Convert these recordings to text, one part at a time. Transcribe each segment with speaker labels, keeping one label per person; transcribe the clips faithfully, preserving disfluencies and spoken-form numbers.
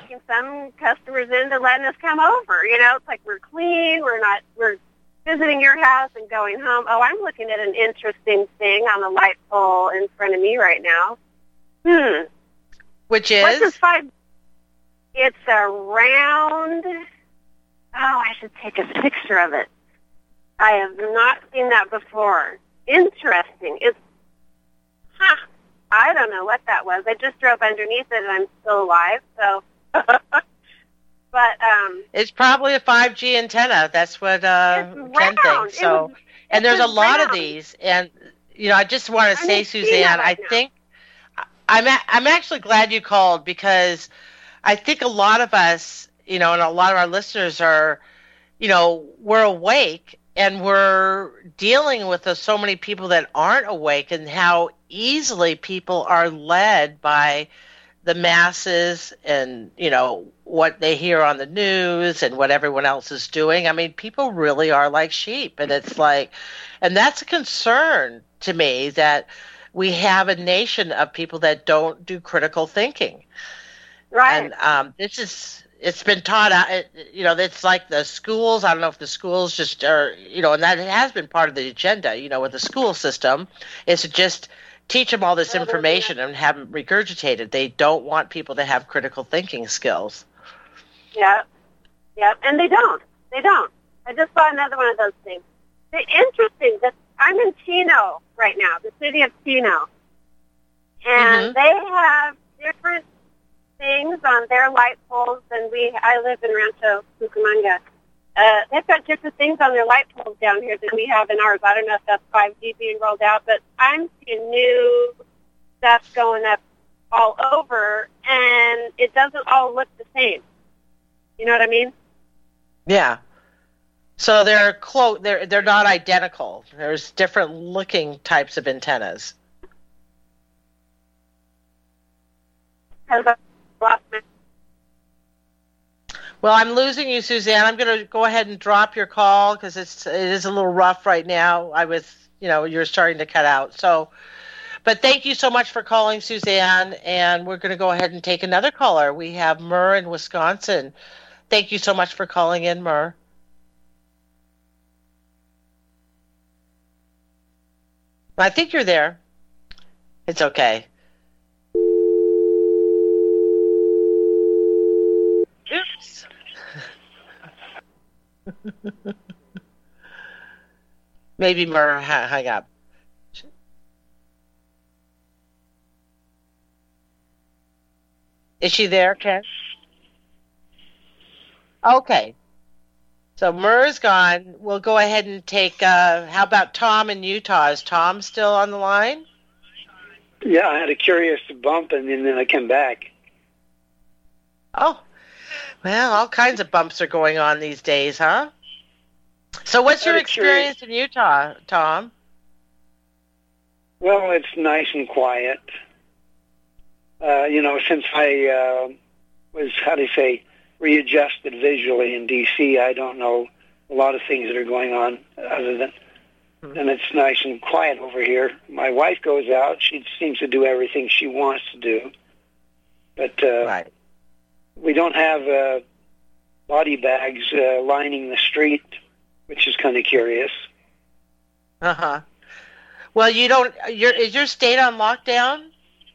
Speaker 1: talking some customers into letting us come over. You know, it's like we're clean. We're not. We're visiting your house and going home. Oh, I'm looking at an interesting thing on the light pole in front of me right now. Hmm.
Speaker 2: Which is?
Speaker 1: What's this five? It's a round. Oh, I should take a picture of it. I have not seen that before. Interesting. It's, huh, I don't know what that was. I just drove underneath it and I'm still alive, so. But, um.
Speaker 2: It's probably a five G antenna. That's what, uh, Ken thinks. So, was, and there's a lot round. of these. And, you know, I just want to say, Suzanne, right I now. think, I'm, a, I'm actually glad you called because I think a lot of us, you know, and a lot of our listeners are, you know, we're awake and we're dealing with the, so many people that aren't awake and how easily people are led by the masses and, you know, what they hear on the news and what everyone else is doing. I mean, people really are like sheep. And it's like, and that's a concern to me that we have a nation of people that don't do critical thinking.
Speaker 1: Right.
Speaker 2: And um, this is, it's been taught out, you know, it's like the schools, I don't know if the schools just are, you know, and that has been part of the agenda, you know, with the school system, is to just teach them all this information and have them regurgitated. They don't want people to have critical thinking skills.
Speaker 1: Yeah, yeah, and they don't. They don't. I just saw another one of those things. The interesting, that I'm in Chino right now, the city of Chino, and mm-hmm. they have different things on their light poles, and we. I live in Rancho Cucamonga. Uh, they've got different things on their light poles down here than we have in ours. I don't know if that's five G being rolled out, but I'm seeing new stuff going up all over, and it doesn't all look the same. You know what I mean?
Speaker 2: Yeah. So they're close. They're they're not identical. There's different looking types of antennas.
Speaker 1: Has I lost my-
Speaker 2: Well, I'm losing you, Suzanne. I'm going to go ahead and drop your call because it's it is a little rough right now. I was, you know, you're starting to cut out. So, but thank you so much for calling, Suzanne. And we're going to go ahead and take another caller. We have Murr in Wisconsin. Thank you so much for calling in, Murr. I think you're there. It's okay. Oops. Maybe Murr hung up. Is she there, Ken? Okay. So Murr's gone. We'll go ahead and take, uh, how about Tom in Utah? Is Tom still on the line?
Speaker 3: Yeah, I had a curious bump and then I came back.
Speaker 2: Oh, well, all kinds of bumps are going on these days, huh? So what's your experience curious... in Utah, Tom?
Speaker 3: Well, it's nice and quiet. Uh, you know, since I uh, was, how do you say, readjusted visually in D C, I don't know a lot of things that are going on other than, mm-hmm. and it's nice and quiet over here. My wife goes out. She seems to do everything she wants to do. But uh,
Speaker 2: right.
Speaker 3: we don't have uh, body bags uh, lining the street, which is kind of curious.
Speaker 2: Uh-huh. Well, you don't, your, is your state on lockdown?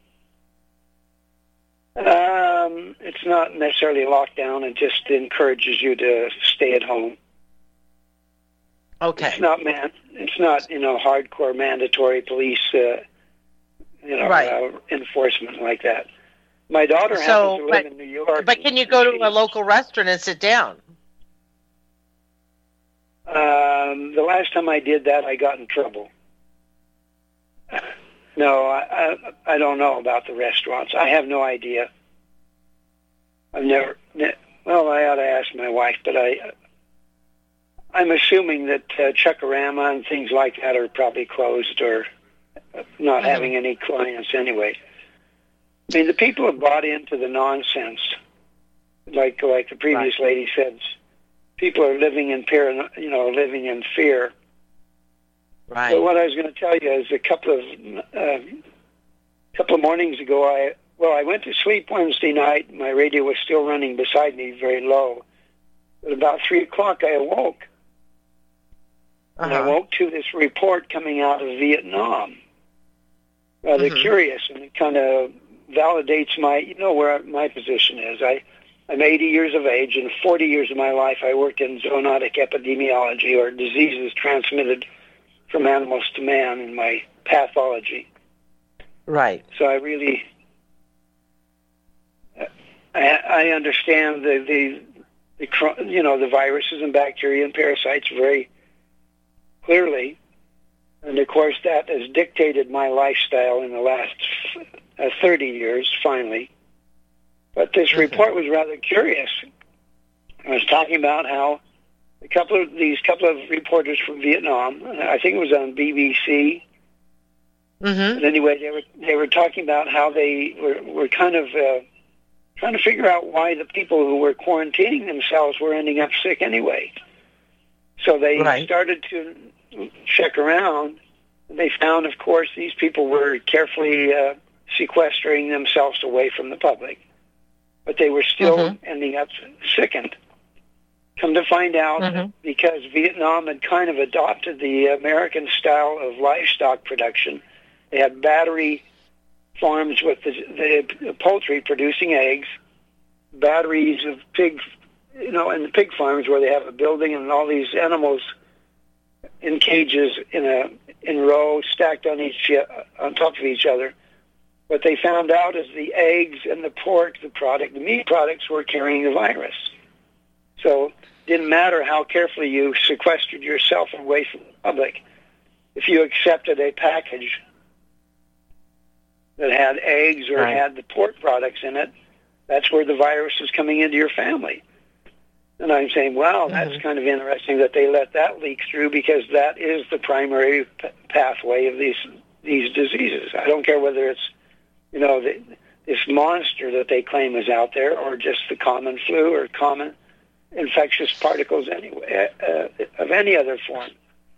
Speaker 3: Um, it's not necessarily a lockdown. It just encourages you to stay at home.
Speaker 2: Okay.
Speaker 3: It's not man. It's not you know hardcore mandatory police uh, you know
Speaker 2: right.
Speaker 3: uh, enforcement like that. My daughter
Speaker 2: so,
Speaker 3: happens to live
Speaker 2: but,
Speaker 3: in New York.
Speaker 2: But can you go to a local restaurant and sit down?
Speaker 3: Um, the last time I did that, I got in trouble. No, I, I I don't know about the restaurants. I have no idea. I've never. Well, I ought to ask my wife, but I. I'm assuming that uh, Chuckarama and things like that are probably closed or not mm-hmm. having any clients anyway. I mean, the people have bought into the nonsense, like like the previous right. lady said. People are living in fear, you know, living in fear.
Speaker 2: Right.
Speaker 3: But what I was going to tell you is a couple of uh, couple of mornings ago, I well, I went to sleep Wednesday night. My radio was still running beside me, very low. At about three o'clock, I awoke. Uh-huh. And I woke to this report coming out of Vietnam. Rather mm-hmm. curious, and it kind of validates my, you know, where my position is. I, I'm eighty years of age, and forty years of my life I worked in zoonotic epidemiology, or diseases transmitted from animals to man, in my pathology.
Speaker 2: Right.
Speaker 3: So I really, I, I understand the, the, the, you know, the viruses and bacteria and parasites very clearly. And, of course, that has dictated my lifestyle in the last uh, thirty years, finally. But this mm-hmm. report was rather curious. I was talking about how a couple of these couple of reporters from Vietnam, I think it was on B B C.
Speaker 2: Mm-hmm.
Speaker 3: But anyway, they were they were talking about how they were, were kind of uh, trying to figure out why the people who were quarantining themselves were ending up sick anyway. So they right. started to check around. They found, of course, these people were carefully uh, sequestering themselves away from the public, but they were still mm-hmm. ending up sickened. Come to find out, mm-hmm. because Vietnam had kind of adopted the American style of livestock production, they had battery farms with the, the poultry producing eggs, batteries of pigs, you know, and the pig farms where they have a building and all these animals in cages in a in row stacked on each on top of each other. What they found out is the eggs and the pork, the product, the meat products were carrying the virus. So it didn't matter how carefully you sequestered yourself away from the public. If you accepted a package that had eggs or right. had the pork products in it, that's where the virus is coming into your family. And I'm saying, wow, that's mm-hmm. kind of interesting that they let that leak through, because that is the primary p- pathway of these these diseases. I don't care whether it's, you know, the, this monster that they claim is out there, or just the common flu or common infectious particles anyway, uh, of any other form.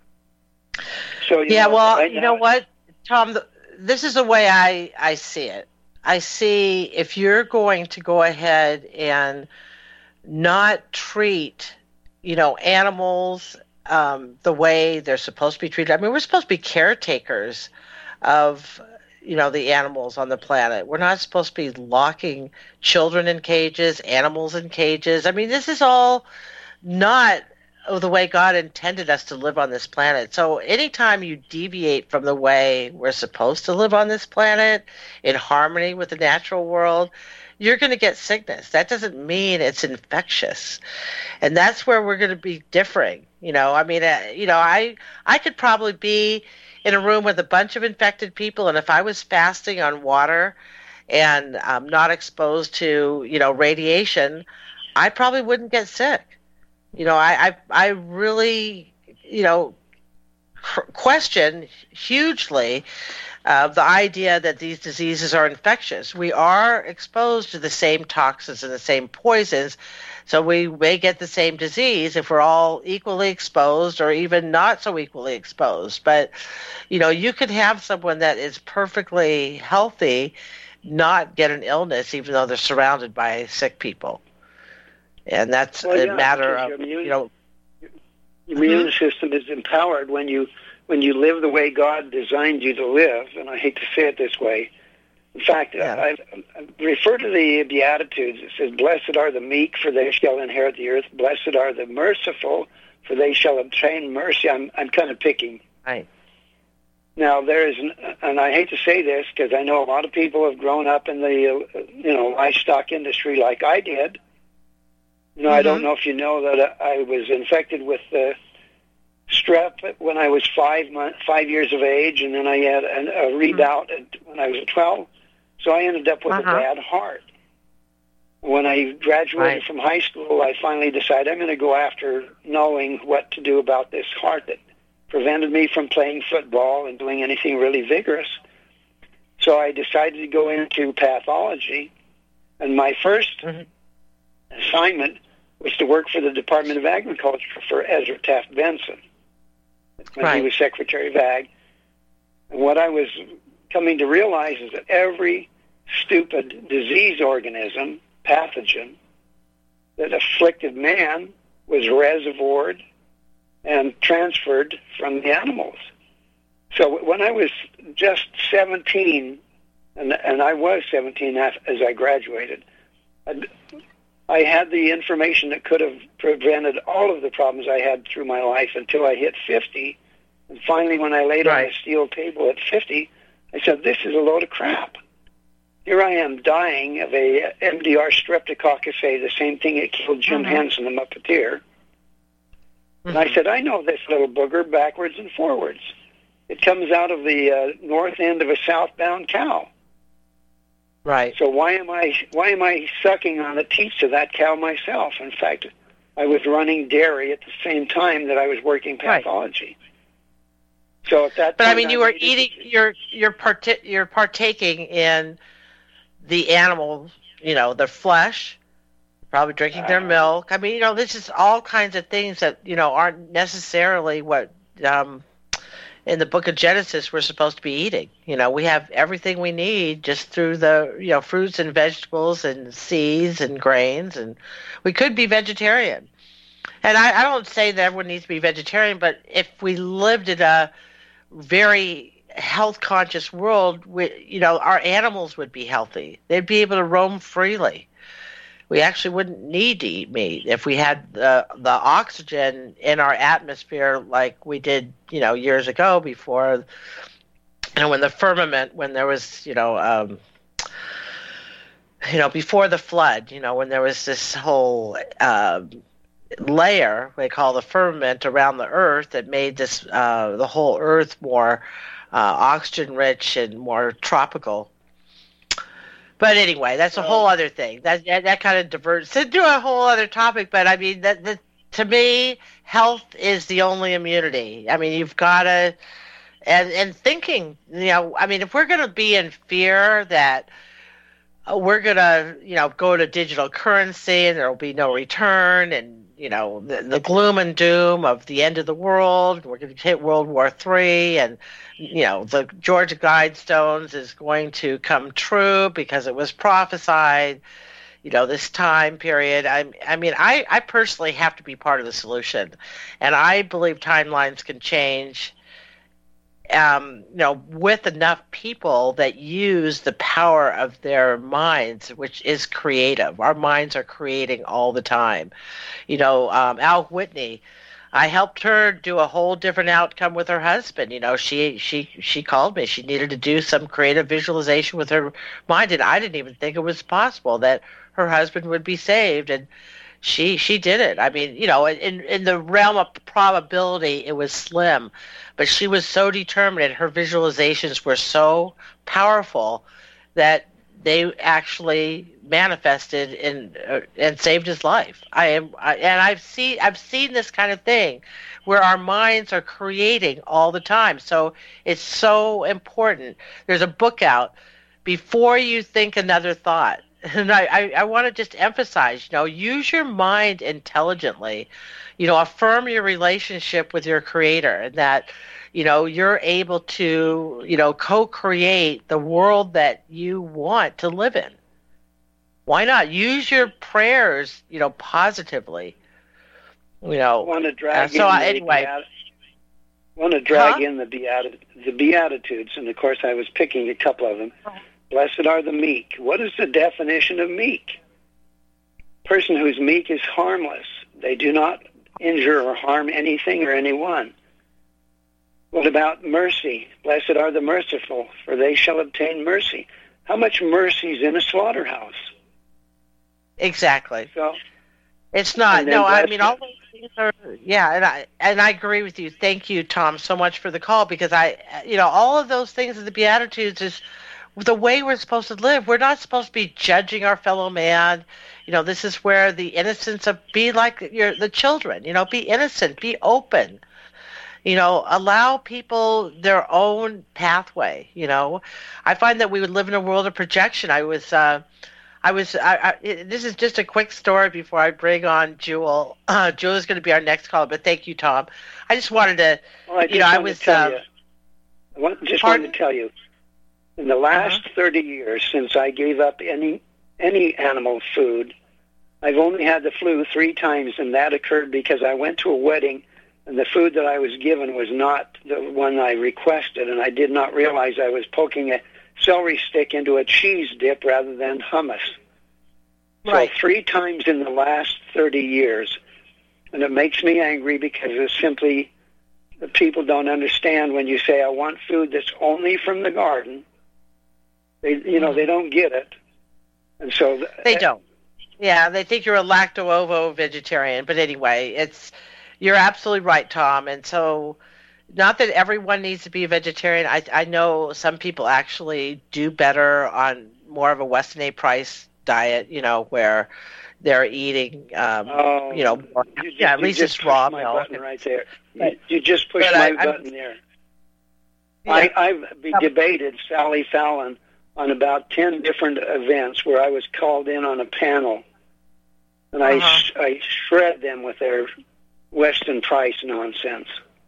Speaker 3: So you
Speaker 2: yeah,
Speaker 3: know,
Speaker 2: well,
Speaker 3: right
Speaker 2: you
Speaker 3: now,
Speaker 2: know what, Tom, the, this is the way I, I see it. I see if you're going to go ahead and not treat, you know, animals um, the way they're supposed to be treated. I mean, we're supposed to be caretakers of, you know, the animals on the planet. We're not supposed to be locking children in cages, animals in cages. I mean, this is all not the way God intended us to live on this planet. So anytime you deviate from the way we're supposed to live on this planet in harmony with the natural world, you're going to get sickness. That doesn't mean it's infectious. And that's where we're going to be differing. You know, I mean, uh, you know, I I could probably be in a room with a bunch of infected people, and if I was fasting on water and um, not exposed to, you know, radiation, I probably wouldn't get sick. You know, I I, I really, you know, question hugely Uh, the idea that these diseases are infectious. We are exposed to the same toxins and the same poisons, so we may get the same disease if we're all equally exposed or even not so equally exposed. But, you know, you could have someone that is perfectly healthy not get an illness even though they're surrounded by sick people. And that's well, a yeah, matter of, immune, you know...
Speaker 3: Your immune mm-hmm. system is empowered when you when you live the way God designed you to live, and I hate to say it this way. In fact, yeah. I, I refer to the Beatitudes. It says, blessed are the meek, for they shall inherit the earth. Blessed are the merciful, for they shall obtain mercy. I'm, I'm kind of picking.
Speaker 2: Right.
Speaker 3: Now, there is, and I hate to say this, because I know a lot of people have grown up in the, you know, livestock industry like I did. You know, mm-hmm. I don't know if you know that I was infected with the strep when I was five months, five years of age, and then I had a, a rebout mm-hmm. when I was twelve. So I ended up with uh-huh. a bad heart. When I graduated right. from high school, I finally decided I'm going to go after knowing what to do about this heart that prevented me from playing football and doing anything really vigorous. So I decided to go into pathology, and my first mm-hmm. assignment was to work for the Department of Agriculture for Ezra Taft Benson when right. he was Secretary of Ag. And what I was coming to realize is that every stupid disease organism, pathogen, that afflicted man was reservoired and transferred from the animals. So when I was just seventeen, and, and I was seventeen as I graduated, I'd, I had the information that could have prevented all of the problems I had through my life until I hit fifty. And finally, when I laid
Speaker 2: right.
Speaker 3: on a steel table at fifty, I said, this is a load of crap. Here I am dying of a M D R streptococcus A, the same thing that killed Jim mm-hmm. Henson, the Muppeteer. Mm-hmm. And I said, I know this little booger backwards and forwards. It comes out of the uh, north end of a southbound cow.
Speaker 2: Right.
Speaker 3: So why am I why am I sucking on the teats of that cow myself? In fact, I was running dairy at the same time that I was working pathology. Right. So at that
Speaker 2: But
Speaker 3: point,
Speaker 2: I mean, you
Speaker 3: I
Speaker 2: were eating. You're you're parti- you're partaking in the animal. You know, their flesh. Probably drinking their uh, milk. I mean, you know, this is all kinds of things that you know aren't necessarily what. Um, in the book of Genesis, we're supposed to be eating. You know, we have everything we need just through the, you know, fruits and vegetables and seeds and grains, and we could be vegetarian. And I, I don't say that everyone needs to be vegetarian, but if we lived in a very health-conscious world, we, you know, our animals would be healthy. They'd be able to roam freely. We actually wouldn't need to eat meat if we had the the oxygen in our atmosphere like we did, you know, years ago before, you know, when the firmament, when there was, you know, um, you know, before the flood, you know, when there was this whole uh, layer they call the firmament around the earth that made this uh, the whole earth more uh, oxygen rich and more tropical. But anyway, that's a whole other thing. That that, that kind of diverts into a whole other topic. But I mean, that, that to me, health is the only immunity. I mean, you've got to, and and thinking, you know, I mean, if we're going to be in fear that we're going to, you know, go to digital currency and there will be no return, and you know, the, the gloom and doom of the end of the world, we're going to hit World War Three, and you know, the Georgia Guidestones is going to come true because it was prophesied, you know, this time period. I, I mean, I, I personally have to be part of the solution, and I believe timelines can change, um, you know, with enough people that use the power of their minds, which is creative. Our minds are creating all the time. You know, um, Al Whitney, I helped her do a whole different outcome with her husband. You know, she she she called me. She needed to do some creative visualization with her mind, and I didn't even think it was possible that her husband would be saved. And she she did it. I mean, you know, in in the realm of probability, it was slim, but she was so determined, and her visualizations were so powerful that they actually manifested and uh, and saved his life. I am, I, and I've seen I've seen this kind of thing, where our minds are creating all the time. So it's so important. There's a book out, Before You Think Another Thought, and I, I, I want to just emphasize, you know, use your mind intelligently. You know, affirm your relationship with your Creator, and that, you know, you're able to, you know, co-create the world that you want to live in. Why not use your prayers, you know, positively? You know,
Speaker 3: I want to drag
Speaker 2: uh, so
Speaker 3: in
Speaker 2: I, anyway,
Speaker 3: beati- want to drag
Speaker 2: huh?
Speaker 3: in the beati- the Beatitudes, and of course, I was picking a couple of them. Blessed are the meek. What is the definition of meek? Person who's meek is harmless. They do not injure or harm anything or anyone. What about mercy? Blessed are the merciful, for they shall obtain mercy. How much mercy is in a slaughterhouse?
Speaker 2: Exactly.
Speaker 3: So,
Speaker 2: it's not. No, I mean, all those things are, yeah, and I, and I agree with you. Thank you, Tom, so much for the call, because I, you know, all of those things in the Beatitudes is the way we're supposed to live. We're not supposed to be judging our fellow man. You know, this is where the innocence of, be like your the children, you know, be innocent, be open. You know, allow people their own pathway. You know, I find that we would live in a world of projection. I was, uh, I was. I, I, this is just a quick story before I bring on Jewel. Uh, Jewel is going to be our next caller, but thank you, Tom. I just wanted to,
Speaker 3: well, I
Speaker 2: you know, I was.
Speaker 3: Tell
Speaker 2: um,
Speaker 3: you, I want, just
Speaker 2: pardon?
Speaker 3: wanted to tell you. In the last uh-huh. thirty years, since I gave up any any animal food, I've only had the flu three times, and that occurred because I went to a wedding, and the food that I was given was not the one I requested, and I did not realize I was poking a celery stick into a cheese dip rather than hummus.
Speaker 2: Right.
Speaker 3: So three times in the last thirty years, and it makes me angry because it's simply the people don't understand when you say, I want food that's only from the garden. They, you know, they don't get it. And so...
Speaker 2: They don't. Yeah, they think you're a lacto-ovo vegetarian. But anyway, it's you're absolutely right, Tom. And so, not that everyone needs to be a vegetarian. I, I know some people actually do better on more of a Weston A. Price diet, you know, where they're eating, um,
Speaker 3: oh,
Speaker 2: you know, more,
Speaker 3: you,
Speaker 2: yeah,
Speaker 3: you
Speaker 2: at least it's raw
Speaker 3: my
Speaker 2: milk.
Speaker 3: Button right there.
Speaker 2: But,
Speaker 3: you, you just pushed my I, button I'm, there. Yeah. I, I've be debated Sally Fallon on about ten different events where I was called in on a panel, and uh-huh. I, I shred them with their Weston Price nonsense.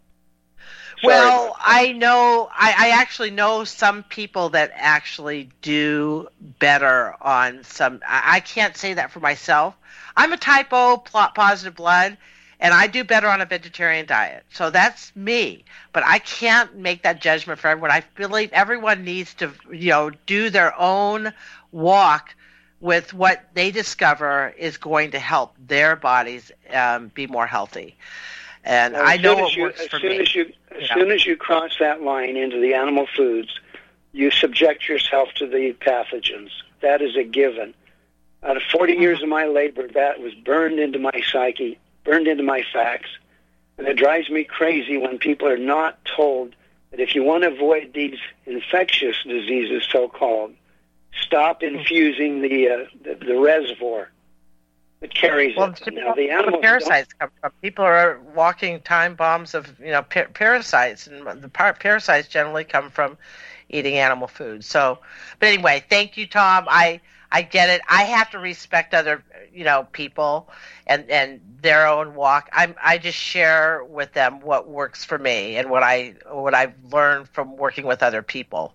Speaker 3: Sorry
Speaker 2: well, I know, I, I actually know some people that actually do better on some, I, I can't say that for myself. I'm a type O positive blood, and I do better on a vegetarian diet. So that's me. But I can't make that judgment for everyone. I believe everyone needs to, you know, do their own walk with what they discover is going to help their bodies um, be more healthy. And
Speaker 3: well,
Speaker 2: I know what
Speaker 3: you,
Speaker 2: works
Speaker 3: as
Speaker 2: for
Speaker 3: soon
Speaker 2: me.
Speaker 3: As you, as
Speaker 2: you
Speaker 3: soon
Speaker 2: know.
Speaker 3: as you cross that line into the animal foods, you subject yourself to the pathogens. That is a given. Out of forty mm-hmm. years of my labor, that was burned into my psyche, burned into my facts. And it drives me crazy when people are not told that if you want to avoid these infectious diseases, so-called, stop infusing the uh, the, the reservoir that carries
Speaker 2: well,
Speaker 3: it.
Speaker 2: Now, the animals parasites don't... come from. People are walking time bombs of you know par- parasites, and the par- parasites generally come from eating animal food. So, but anyway, thank you, Tom. I I get it. I have to respect other you know people and and their own walk. I'm I just share with them what works for me and what I what I've learned from working with other people.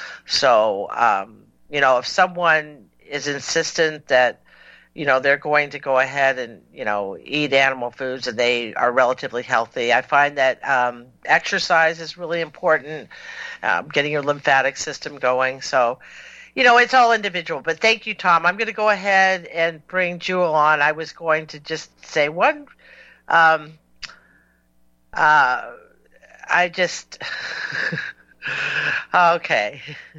Speaker 2: So, um, you know, if someone is insistent that you know, they're going to go ahead and, you know, eat animal foods and they are relatively healthy. I find that um, exercise is really important, um, getting your lymphatic system going. So, you know, it's all individual. But thank you, Tom. I'm going to go ahead and bring Jewel on. I was going to just say one. Um, uh, I just... okay.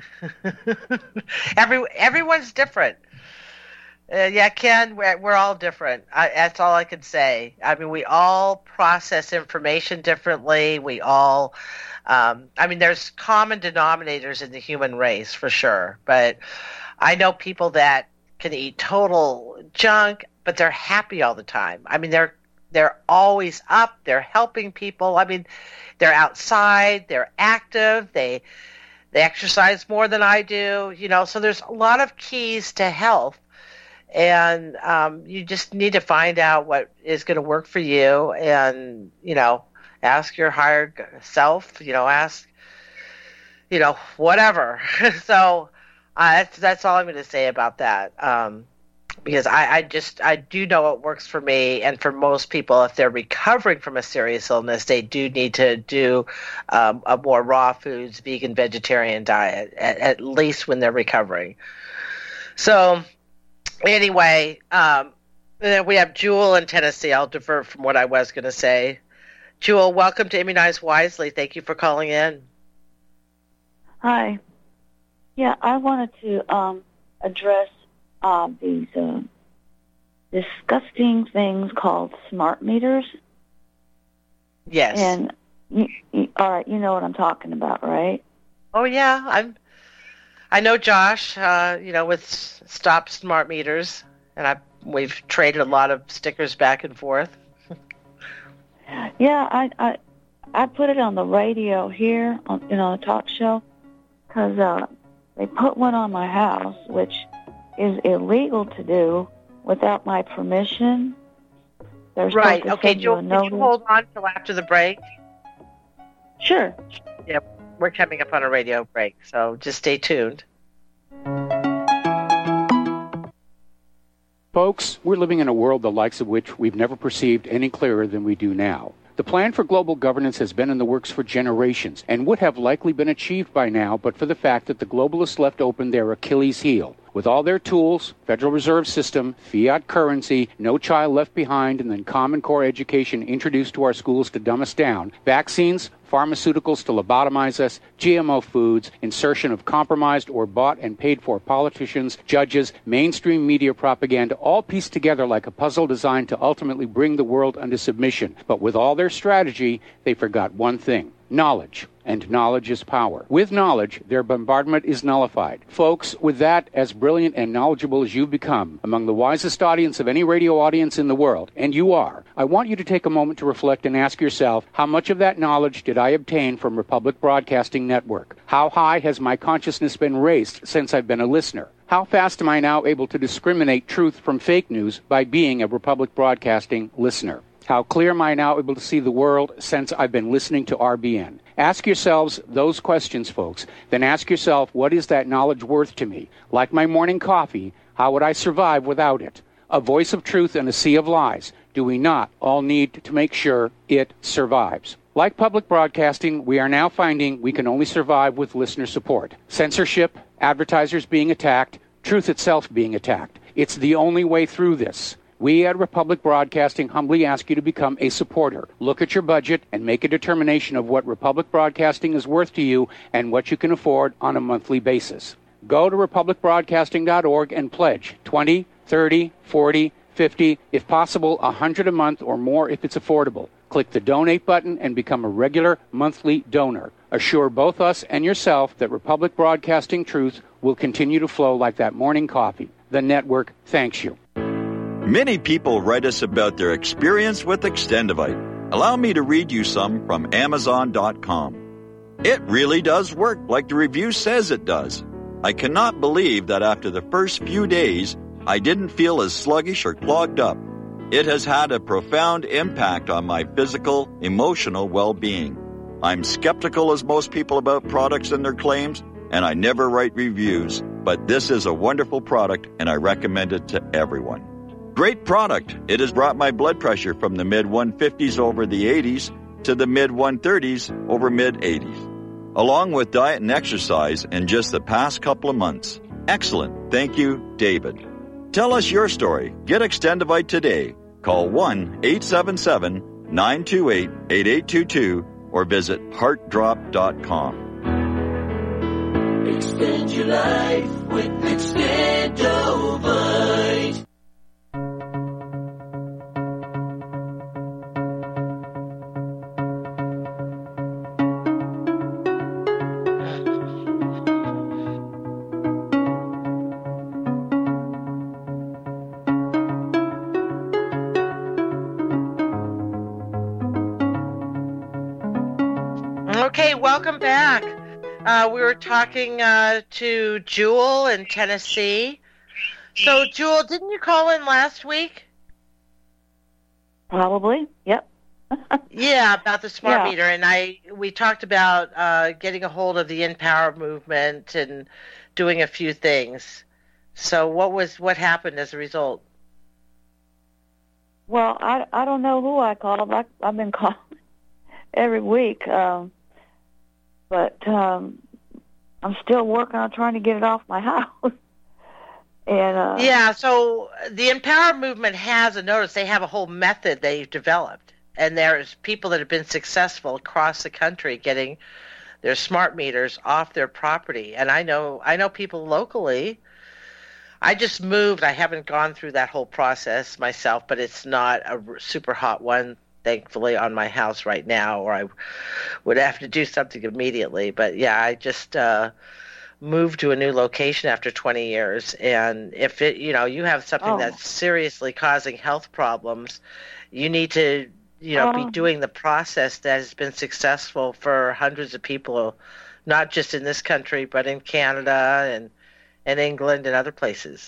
Speaker 2: Every everyone's different. Uh, yeah, Ken, we're, we're all different. I, that's all I can say. I mean, we all process information differently. We all, um, I mean, there's common denominators in the human race for sure. But I know people that can eat total junk, but they're happy all the time. I mean, they're they're always up. They're helping people. I mean, they're outside. They're active. They they exercise more than I do. You know, so there's a lot of keys to health. And um, you just need to find out what is going to work for you and, you know, ask your higher self, you know, ask, you know, whatever. so uh, that's, that's all I'm going to say about that. Um, because I, I just, I do know what works for me. And for most people, if they're recovering from a serious illness, they do need to do um, a more raw foods, vegan, vegetarian diet, at, at least when they're recovering. So... Anyway, um, we have Jewel in Tennessee. I'll divert from what I was going to say. Jewel, welcome to Immunize Wisely. Thank you for calling in.
Speaker 4: Hi. Yeah, I wanted to um, address uh, these uh, disgusting things called smart meters.
Speaker 2: Yes.
Speaker 4: And you, you, all right, you know what I'm talking about, right?
Speaker 2: Oh yeah, I'm. I know Josh, uh, you know, with Stop Smart Meters, and I we've traded a lot of stickers back and forth.
Speaker 4: yeah, I, I I put it on the radio here, on you know, a talk show, because uh, they put one on my house, which is illegal to do without my permission. They're
Speaker 2: right. Okay, Joel, can you hold on till after the break?
Speaker 4: Sure.
Speaker 2: Yep. we're coming up on a radio break, so just stay tuned.
Speaker 5: Folks, we're living in a world the likes of which we've never perceived any clearer than we do now. The plan for global governance has been in the works for generations and would have likely been achieved by now but for the fact that the globalists left open their Achilles heel. With all their tools, Federal Reserve System, fiat currency, no child left behind, and then Common Core education introduced to our schools to dumb us down, vaccines, pharmaceuticals to lobotomize us, G M O foods, insertion of compromised or bought and paid for politicians, judges, mainstream media propaganda, all pieced together like a puzzle designed to ultimately bring the world under submission. But with all their strategy, they forgot one thing: knowledge. And knowledge is power. With knowledge, their bombardment is nullified. Folks, with that, as brilliant and knowledgeable as you've become, among the wisest audience of any radio audience in the world, and you are, I want you to take a moment to reflect and ask yourself, how much of that knowledge did I obtain from Republic Broadcasting Network? How high has my consciousness been raised since I've been a listener? How fast am I now able to discriminate truth from fake news by being a Republic Broadcasting listener? How clear am I now able to see the world since I've been listening to R B N? Ask yourselves those questions, folks. Then ask yourself, what is that knowledge worth to me? Like my morning coffee, how would I survive without it? A voice of truth in a sea of lies. Do we not all need to make sure it survives? Like public broadcasting, we are now finding we can only survive with listener support. Censorship, advertisers being attacked, truth itself being attacked. It's the only way through this. We at Republic Broadcasting humbly ask you to become a supporter. Look at your budget and make a determination of what Republic Broadcasting is worth to you and what you can afford on a monthly basis. Go to republic broadcasting dot org and pledge twenty, thirty, forty, fifty, if possible one hundred a month or more if it's affordable. Click the donate button and become a regular monthly donor. Assure both us and yourself that Republic Broadcasting truth will continue to flow like that morning coffee. The network thanks you.
Speaker 6: Many people write us about their experience with Extendivite. Allow me to read you some from amazon dot com. It really does work like the review says it does. I cannot believe that after the first few days, I didn't feel as sluggish or clogged up. It has had a profound impact on my physical, emotional well-being. I'm skeptical as most people about products and their claims, and I never write reviews, but this is a wonderful product and I recommend it to everyone. Great product. It has brought my blood pressure from the mid one fifties over the eighties to the mid one thirties over mid eighties, along with diet and exercise in just the past couple of months. Excellent. Thank you, David. Tell us your story. Get Extendivite today. Call one eight seven seven, nine two eight, eight eight two two or visit heart drop dot com.
Speaker 7: Extend your life with Extendivite.
Speaker 2: Okay, welcome back. Uh, we were talking uh, to Jewel in Tennessee. So, Jewel, didn't you call in last week?
Speaker 4: Probably, yep.
Speaker 2: Yeah, about the smart
Speaker 4: Yeah.
Speaker 2: meter, and I we talked about uh, getting a hold of the Empower movement and doing a few things. So, what was what happened as a result?
Speaker 4: Well, I, I don't know who I called. I, I've been calling every week. Um, But um, I'm still working on trying to get it off my house. and uh,
Speaker 2: Yeah, so the Empower movement has a notice. They have a whole method they've developed. And there's people that have been successful across the country getting their smart meters off their property. And I know I know people locally. I just moved. I haven't gone through that whole process myself, but it's not a super hot one, thankfully, on my house right now, or I would have to do something immediately. But yeah, I just uh, moved to a new location after twenty years, and if it, you know, you have something
Speaker 4: Oh.
Speaker 2: that's seriously causing health problems, you need to, you know,
Speaker 4: Oh.
Speaker 2: be doing the process that has been successful for hundreds of people, not just in this country, but in Canada and and England and other places.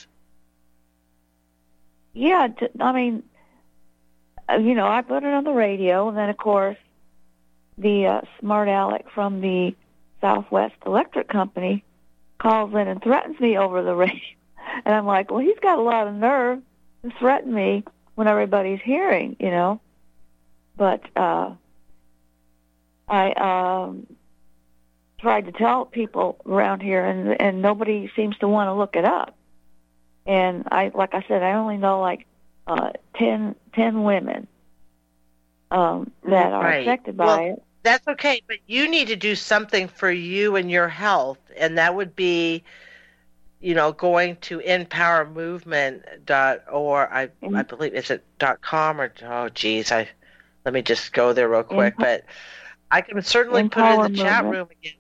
Speaker 4: yeah, t- I mean, uh, you know, I put it on the radio, and then, of course, the uh, smart aleck from the Southwest Electric Company calls in and threatens me over the radio. And I'm like, well, he's got a lot of nerve to threaten me when everybody's hearing, you know. But uh, I um, tried to tell people around here, and and nobody seems to want to look it up. And I, like I said, I only know like uh, ten, ten women um, that are
Speaker 2: right.
Speaker 4: affected by
Speaker 2: well,
Speaker 4: it.
Speaker 2: That's okay, but you need to do something for you and your health, and that would be, you know, going to empower movement dot or I mm-hmm. I believe is it dot com or oh geez I let me just go there real quick, Emp- but I can certainly Empower put it in the chat movement. room again.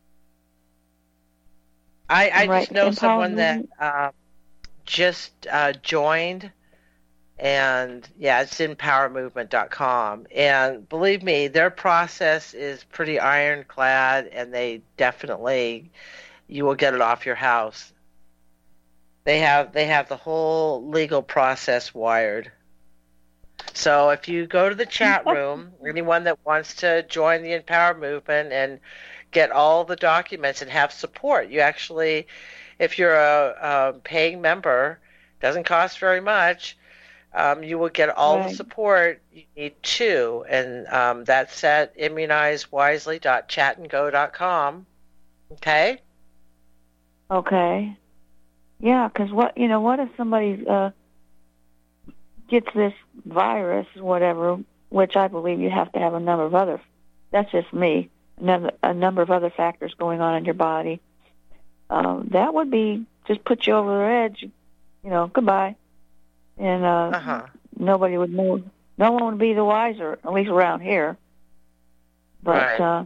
Speaker 2: I I right. just know Empower someone movement. that uh, just uh, joined. And, yeah, it's empower movement dot com. And believe me, their process is pretty ironclad, and they definitely, you will get it off your house. They have they have the whole legal process wired. So if you go to the chat room, anyone that wants to join the Empower Movement and get all the documents and have support, you actually, if you're a, a paying member, doesn't cost very much, Um, you will get all right. the support you need too, and um, that's at immunize wisely dot chat and go dot com. Okay.
Speaker 4: Okay. Yeah, because what you know, what if somebody uh, gets this virus, whatever, which I believe you have to have a number of other. That's just me. Another, a number of other factors going on in your body. Um, that would be just put you over the edge. You know, goodbye. And uh, uh-huh. nobody would know. No one would be the wiser, at least around here. But
Speaker 2: right.
Speaker 4: uh,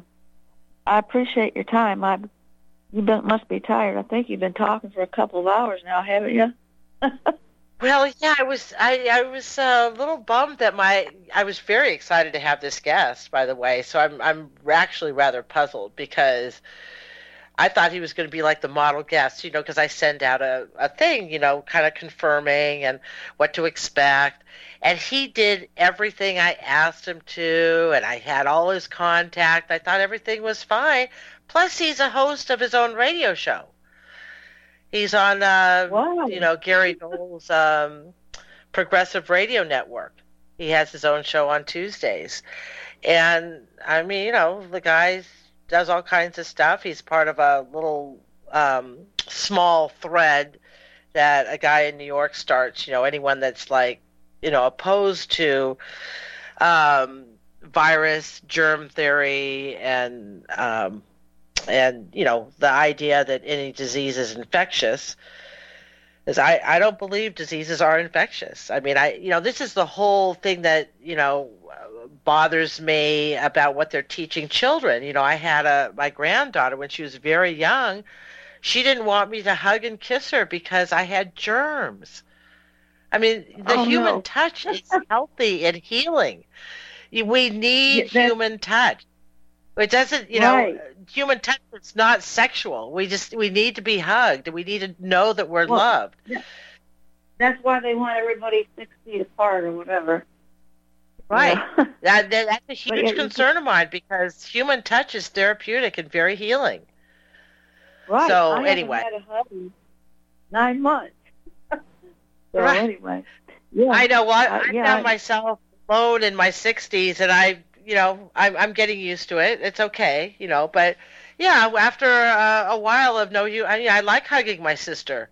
Speaker 4: I appreciate your time. I, you been, must be tired. I think you've been talking for a couple of hours now, haven't you?
Speaker 2: Well, yeah, I was. I, I was a little bummed that my. I was very excited to have this guest, by the way. So I'm. I'm actually rather puzzled because I thought he was going to be like the model guest, you know, because I send out a, a thing, you know, kind of confirming and what to expect. And he did everything I asked him to, and I had all his contact. I thought everything was fine. Plus, he's a host of his own radio show. He's on, uh,
Speaker 4: wow.
Speaker 2: you know, Gary Knowles' um, Progressive Radio Network. He has his own show on Tuesdays. And, I mean, you know, the guy's does all kinds of stuff. He's part of a little um, small thread that a guy in New York starts, you know, anyone that's like, you know, opposed to um, virus, germ theory, and, um, and you know, the idea that any disease is infectious. Is I, I don't believe diseases are infectious. I mean, I you know, this is the whole thing that, you know, bothers me about what they're teaching children. You know, I had a my granddaughter when she was very young. She didn't want me to hug and kiss her because I had germs. I mean, the
Speaker 4: oh,
Speaker 2: human
Speaker 4: no.
Speaker 2: touch is healthy and healing. We need
Speaker 4: yeah,
Speaker 2: human touch. It doesn't, you
Speaker 4: right.
Speaker 2: know, human touch is not sexual. We just we need to be hugged. We need to know that we're
Speaker 4: well,
Speaker 2: loved.
Speaker 4: Yeah. That's why they want everybody six feet apart or whatever.
Speaker 2: Right.
Speaker 4: Yeah.
Speaker 2: that, that, that's a huge
Speaker 4: yeah,
Speaker 2: concern of mine because human touch is therapeutic and very healing.
Speaker 4: Right.
Speaker 2: So
Speaker 4: I
Speaker 2: anyway.
Speaker 4: haven't had a hug in nine months. so
Speaker 2: right.
Speaker 4: anyway. Yeah.
Speaker 2: I know. Well, I,
Speaker 4: uh,
Speaker 2: I
Speaker 4: yeah,
Speaker 2: found
Speaker 4: I,
Speaker 2: myself alone in my sixties, and I, you know, I'm, I'm getting used to it. It's okay, you know, but yeah, after uh, a while of no, you, I mean, I like hugging my sister.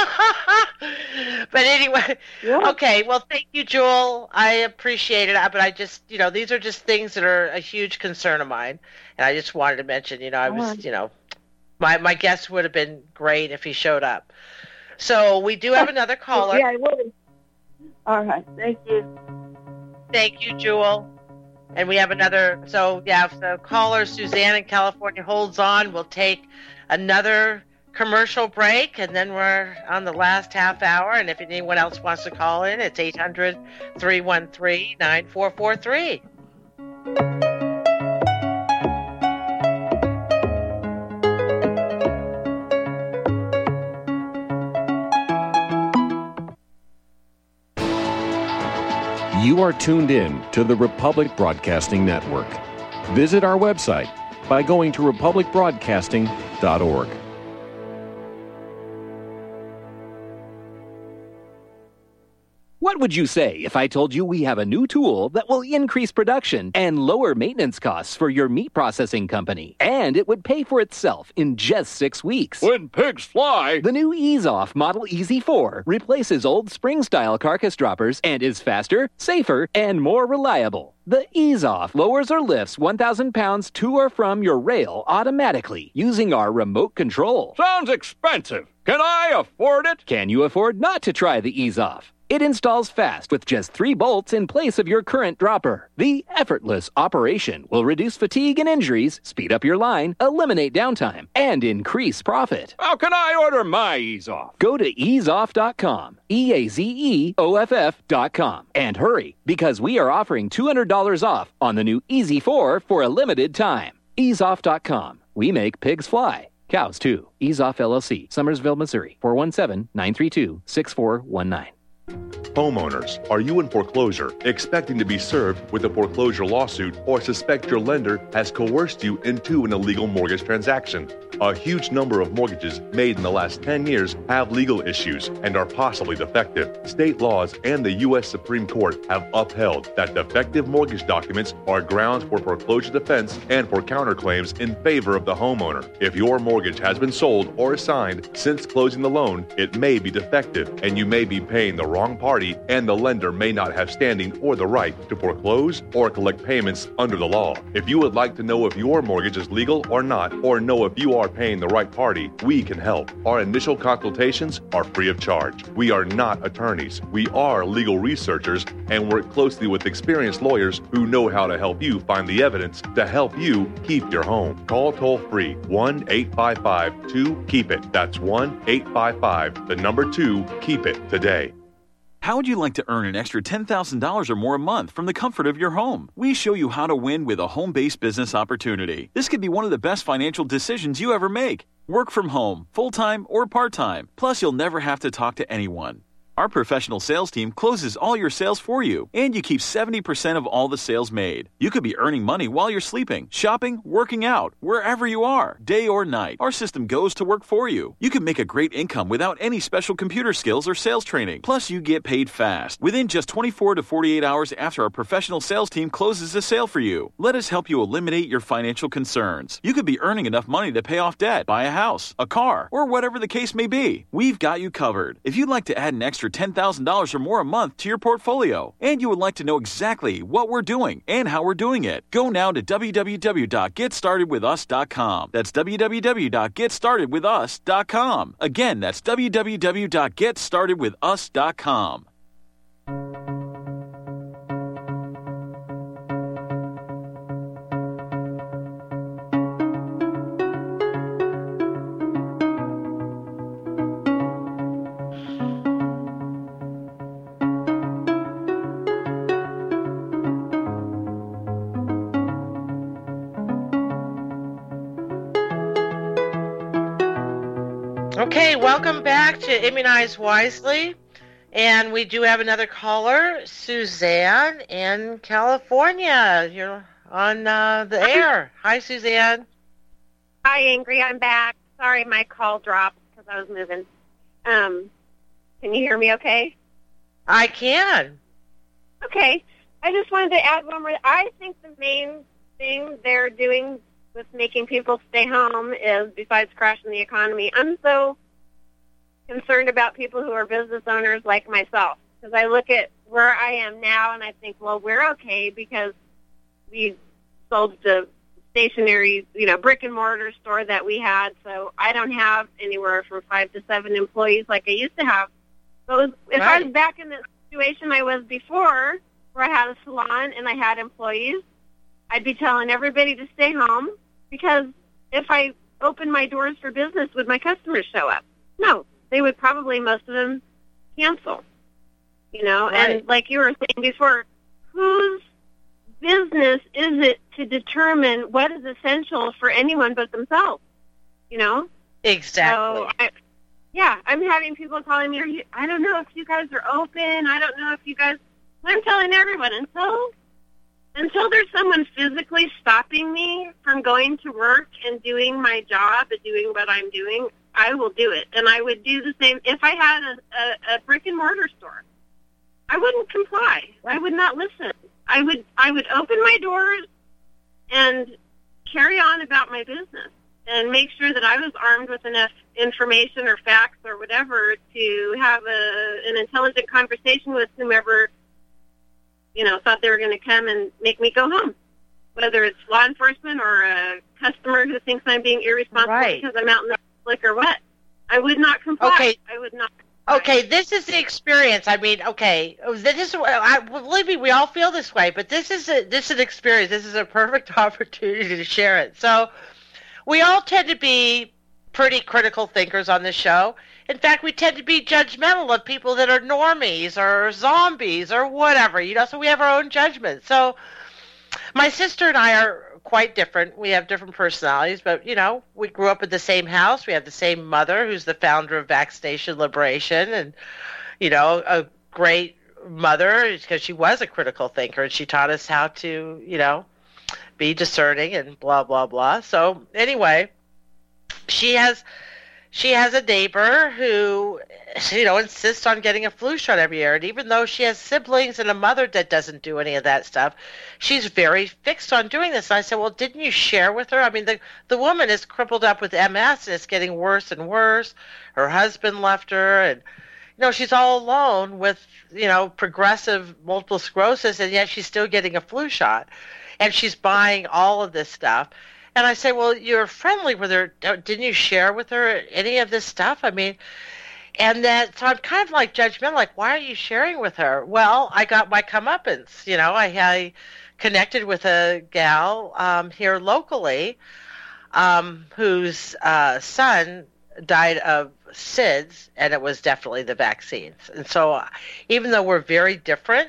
Speaker 2: But anyway,
Speaker 4: yeah.
Speaker 2: okay. Well, thank you, Jewel. I appreciate it. But I just, you know, these are just things that are a huge concern of mine, and I just wanted to mention, you know, I was, you know, my my guest would have been great if he showed up. So we do have another caller.
Speaker 4: Yeah, I would. All right. Thank you.
Speaker 2: Thank you, Jewel. And we have another, so yeah, if the caller, Suzanne in California, holds on, we'll take another commercial break, and then we're on the last half hour. And if anyone else wants to call in, it's eight hundred, three one three, nine four four three.
Speaker 8: You are tuned in to the Republic Broadcasting Network. Visit our website, by going to republic broadcasting dot org.
Speaker 9: What would you say if I told you we have a new tool that will increase production and lower maintenance costs for your meat processing company? And it would pay for itself in just six weeks.
Speaker 10: When pigs fly!
Speaker 9: The new Ease Off Model E Z four replaces old spring-style carcass droppers and is faster, safer, and more reliable. The Ease Off lowers or lifts one thousand pounds to or from your rail automatically using our remote control.
Speaker 10: Sounds expensive. Can I afford it?
Speaker 9: Can you afford not to try the Ease Off? It installs fast with just three bolts in place of your current dropper. The effortless operation will reduce fatigue and injuries, speed up your line, eliminate downtime, and increase profit.
Speaker 10: How can I order my Ease Off?
Speaker 9: Go to ease off dot com, E A Z E O F F dot com, and hurry, because we are offering two hundred dollars off on the new E Z four for a limited time. ease off dot com. We make pigs fly. Cows, too. Ease Off L L C, Summersville, Missouri, four one seven, nine three two, six four one nine.
Speaker 11: Homeowners, are you in foreclosure, expecting to be served with a foreclosure lawsuit, or suspect your lender has coerced you into an illegal mortgage transaction? A huge number of mortgages made in the last ten years have legal issues and are possibly defective. State laws and the U S Supreme Court have upheld that defective mortgage documents are grounds for foreclosure defense and for counterclaims in favor of the homeowner. If your mortgage has been sold or assigned since closing the loan, it may be defective and you may be paying the wrong party, and the lender may not have standing or the right to foreclose or collect payments under the law. If you would like to know if your mortgage is legal or not, or know if you are paying the right party, we can help. Our initial consultations are free of charge. We are not attorneys. We are legal researchers and work closely with experienced lawyers who know how to help you find the evidence to help you keep your home. Call toll-free one eight five five two keep it. That's one eight five five, the number two, keep it today.
Speaker 12: How would you like to earn an extra ten thousand dollars or more a month from the comfort of your home? We show you how to win with a home-based business opportunity. This could be one of the best financial decisions you ever make. Work from home, full-time or part-time. Plus, you'll never have to talk to anyone. Our professional sales team closes all your sales for you, and you keep seventy percent of all the sales made. You could be earning money while you're sleeping, shopping, working out, wherever you are, day or night. Our system goes to work for you. You can make a great income without any special computer skills or sales training. Plus, you get paid fast, within just twenty-four to forty-eight hours after our professional sales team closes a sale for you. Let us help you eliminate your financial concerns. You could be earning enough money to pay off debt, buy a house, a car, or whatever the case may be. We've got you covered. If you'd like to add an extra ten thousand dollars or more a month to your portfolio, and you would like to know exactly what we're doing and how we're doing it, go now to w w w dot get started with us dot com. That's w w w dot get started with us dot com. Again, that's w w w dot get started with us dot com.
Speaker 2: Okay, welcome back to Immunize Wisely. And we do have another caller, Suzanne in California. You're on uh, the air. Hi, Suzanne.
Speaker 1: Hi, Ingrid. I'm back. Sorry, my call dropped because I was moving. Um, can you hear me okay?
Speaker 2: I can.
Speaker 1: Okay. I just wanted to add one more. I think the main thing they're doing with making people stay home is, besides crashing the economy, I'm so concerned about people who are business owners like myself, because I look at where I am now and I think, well, we're okay because we sold the stationary, you know, brick and mortar store that we had, so I don't have anywhere from five to seven employees like I used to have. So if right. I was back in the situation I was before, where I had a salon and I had employees, I'd be telling everybody to stay home, because if I opened my doors for business, would my customers show up? No, they would probably, most of them, cancel. You know, right. And like you were saying before, whose business is it to determine what is essential for anyone but themselves? You know?
Speaker 2: Exactly.
Speaker 1: So I, yeah, I'm having people calling me, I don't know if you guys are open, I don't know if you guys, I'm telling everyone, until until there's someone physically stopping me from going to work and doing my job and doing what I'm doing, I will do it. And I would do the same if I had a, a, a brick and mortar store. I wouldn't comply. I would not listen. I would I would open my doors and carry on about my business and make sure that I was armed with enough information or facts or whatever to have a, an intelligent conversation with whomever, you know, thought they were going to come and make me go home, whether it's law enforcement or a customer who thinks I'm being irresponsible
Speaker 2: right.
Speaker 1: because I'm out in the public or what. I would not comply.
Speaker 2: Okay.
Speaker 1: I would not.
Speaker 2: Okay, this is the experience. I mean, okay, this is. I believe me, we all feel this way, but this is a this is an experience. This is a perfect opportunity to share it. So, we all tend to be pretty critical thinkers on this show. In fact, we tend to be judgmental of people that are normies or zombies or whatever. You know, so we have our own judgments. So, my sister and I are quite different. We have different personalities, but, you know, we grew up in the same house. We have the same mother who's the founder of Vaccination Liberation and, you know, a great mother because she was a critical thinker and she taught us how to, you know, be discerning and blah, blah, blah. So anyway, she has she has a neighbor who, you know, insists on getting a flu shot every year. And even though she has siblings and a mother that doesn't do any of that stuff, she's very fixed on doing this. And I said, well, didn't you share with her? I mean, the, the woman is crippled up with M S and it's getting worse and worse. Her husband left her and, you know, she's all alone with, you know, progressive multiple sclerosis, and yet she's still getting a flu shot. And she's buying all of this stuff. And I say, well, you're friendly with her. Didn't you share with her any of this stuff? I mean, and that, so I'm kind of like judgmental, like, why are you sharing with her? Well, I got my comeuppance. You know, I, I connected with a gal um, here locally um, whose uh, son died of S I D S, and it was definitely the vaccines. And so even though we're very different,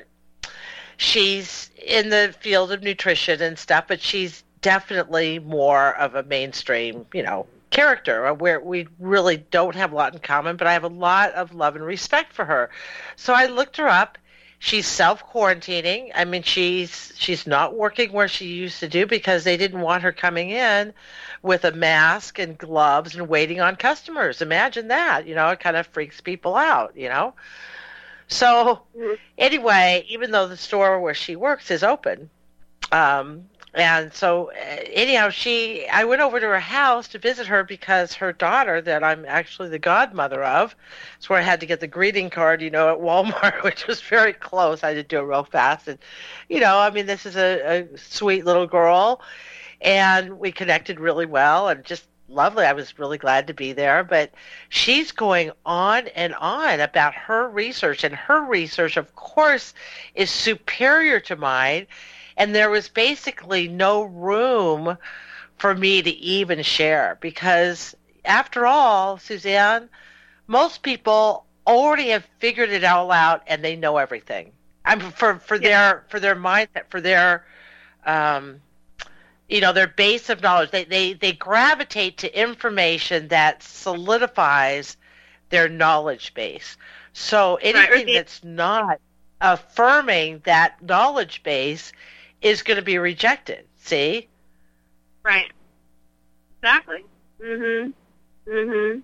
Speaker 2: she's in the field of nutrition and stuff, but she's definitely more of a mainstream, you know, character where we really don't have a lot in common, but I have a lot of love and respect for her. So I looked her up. She's self-quarantining. I mean, she's she's not working where she used to do because they didn't want her coming in with a mask and gloves and waiting on customers. Imagine that. You know, it kind of freaks people out, you know. So anyway, even though the store where she works is open, um, and so anyhow, she I went over to her house to visit her because her daughter, that I'm actually the godmother of, that's where I had to get the greeting card, you know, at Walmart, which was very close. I had to do it real fast. And, you know, I mean, this is a, a sweet little girl, and we connected really well and just lovely. I was really glad to be there. But she's going on and on about her research, and her research, of course, is superior to mine. And there was basically no room for me to even share because, after all, Suzanne, most people already have figured it all out and they know everything. I'm for for yeah. their for their mindset, for their um, you know, their base of knowledge. They they they gravitate to information that solidifies their knowledge base. So anything that's not affirming that knowledge base is going to be rejected. See?
Speaker 1: Right. Exactly. Mhm. Mhm.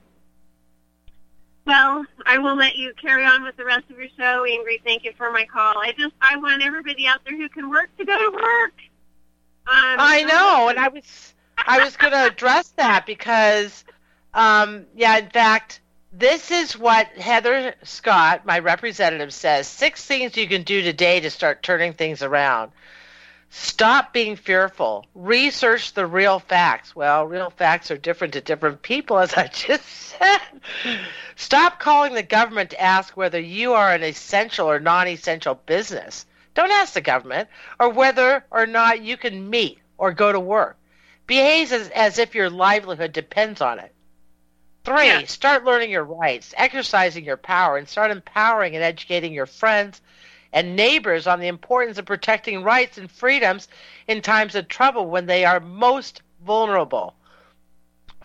Speaker 1: Well, I will let you carry on with the rest of your show, Ingrid. Thank you for my call. I just I want everybody out there who can work to go to work. Um,
Speaker 2: I know, and I was I was going to address that because, um, yeah, in fact, this is what Heather Scott, my representative, says: six things you can do today to start turning things around. Stop being fearful. Research the real facts. Well, real facts are different to different people, as I just said. Stop calling the government to ask whether you are an essential or non-essential business. Don't ask the government, or whether or not you can meet or go to work. Behave as, as if your livelihood depends on it. Three, yeah. Start learning your rights, exercising your power, and start empowering and educating your friends and neighbors on the importance of protecting rights and freedoms in times of trouble when they are most vulnerable.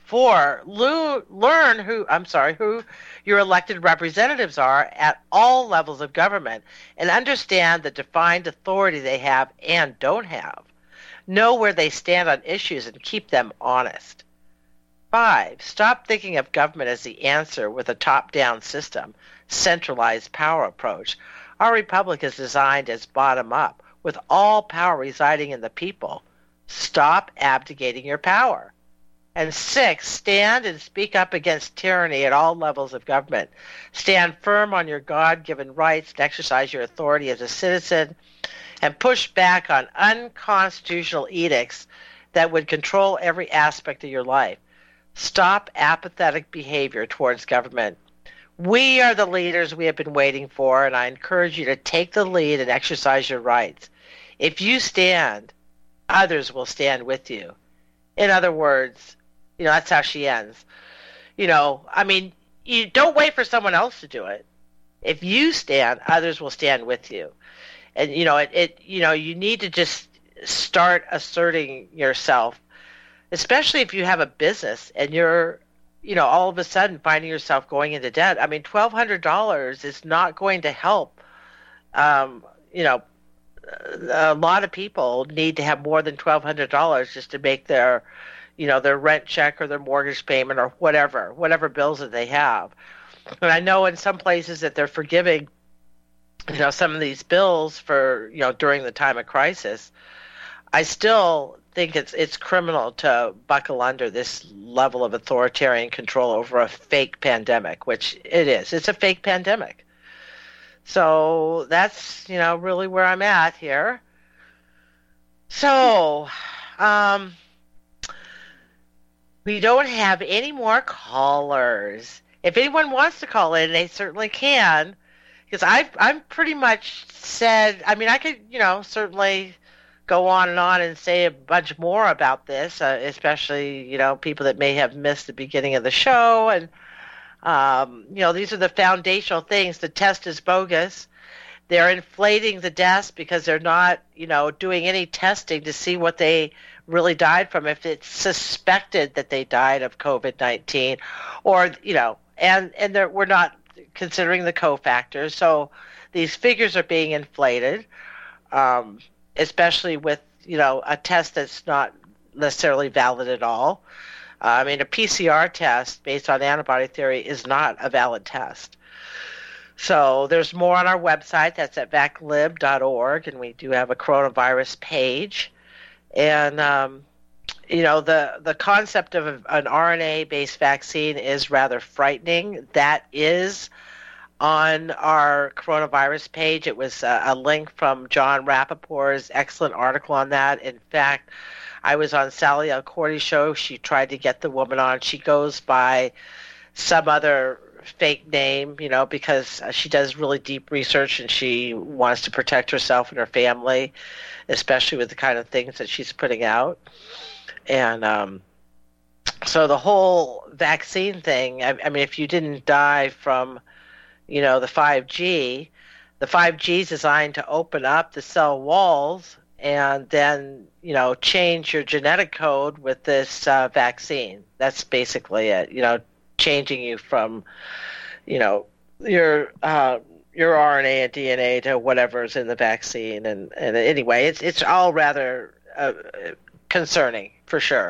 Speaker 2: Four, lo- learn who, I'm sorry, who your elected representatives are at all levels of government and understand the defined authority they have and don't have. Know where they stand on issues and keep them honest. Five, stop thinking of government as the answer with a top-down system, centralized power approach. Our republic is designed as bottom-up, with all power residing in the people. Stop abdicating your power. And six, stand and speak up against tyranny at all levels of government. Stand firm on your God-given rights and exercise your authority as a citizen, and push back on unconstitutional edicts that would control every aspect of your life. Stop apathetic behavior towards government. We are the leaders we have been waiting for, and I encourage you to take the lead and exercise your rights. If you stand, others will stand with you. In other words, you know, that's how she ends. You know, I mean, you don't wait for someone else to do it. If you stand, others will stand with you. And, you know, it, it you know, you need to just start asserting yourself, especially if you have a business and you're, you know, all of a sudden finding yourself going into debt. I mean, twelve hundred dollars is not going to help. Um, you know, a lot of people need to have more than twelve hundred dollars just to make their, you know, their rent check or their mortgage payment or whatever, whatever bills that they have. And I know in some places that they're forgiving, you know, some of these bills for, you know, during the time of crisis. I still think it's it's criminal to buckle under this level of authoritarian control over a fake pandemic, which it is. It's a fake pandemic. So that's, you know, really where I'm at here. So, um, we don't have any more callers. If anyone wants to call in, they certainly can, because I've I'm pretty much said. I mean, I could, you know, certainly go on and on and say a bunch more about this, uh, especially, you know, people that may have missed the beginning of the show. And, um, you know, these are the foundational things. The test is bogus. They're inflating the deaths because they're not, you know, doing any testing to see what they really died from, if it's suspected that they died of COVID nineteen, or, you know, and, and they're, we're not considering the cofactors. So these figures are being inflated. Um, especially with, you know, a test that's not necessarily valid at all. Uh, I mean, a P C R test based on antibody theory is not a valid test. So there's more on our website. That's at vac lib dot org, and we do have a coronavirus page. And, um, you know, the, the concept of an R N A-based vaccine is rather frightening. That is on our coronavirus page. It was a, a link from John Rappaport's excellent article on that. In fact, I was on Sally Alcordy's show. She tried to get the woman on. She goes by some other fake name, you know, because she does really deep research and she wants to protect herself and her family, especially with the kind of things that she's putting out. And um, so the whole vaccine thing, I, I mean, if you didn't die from, you know, the five G, the five G is designed to open up the cell walls and then, you know, change your genetic code with this uh, vaccine. That's basically it, you know, changing you from, you know, your uh, your R N A and D N A to whatever's in the vaccine. And, and anyway, it's it's all rather uh, concerning for sure.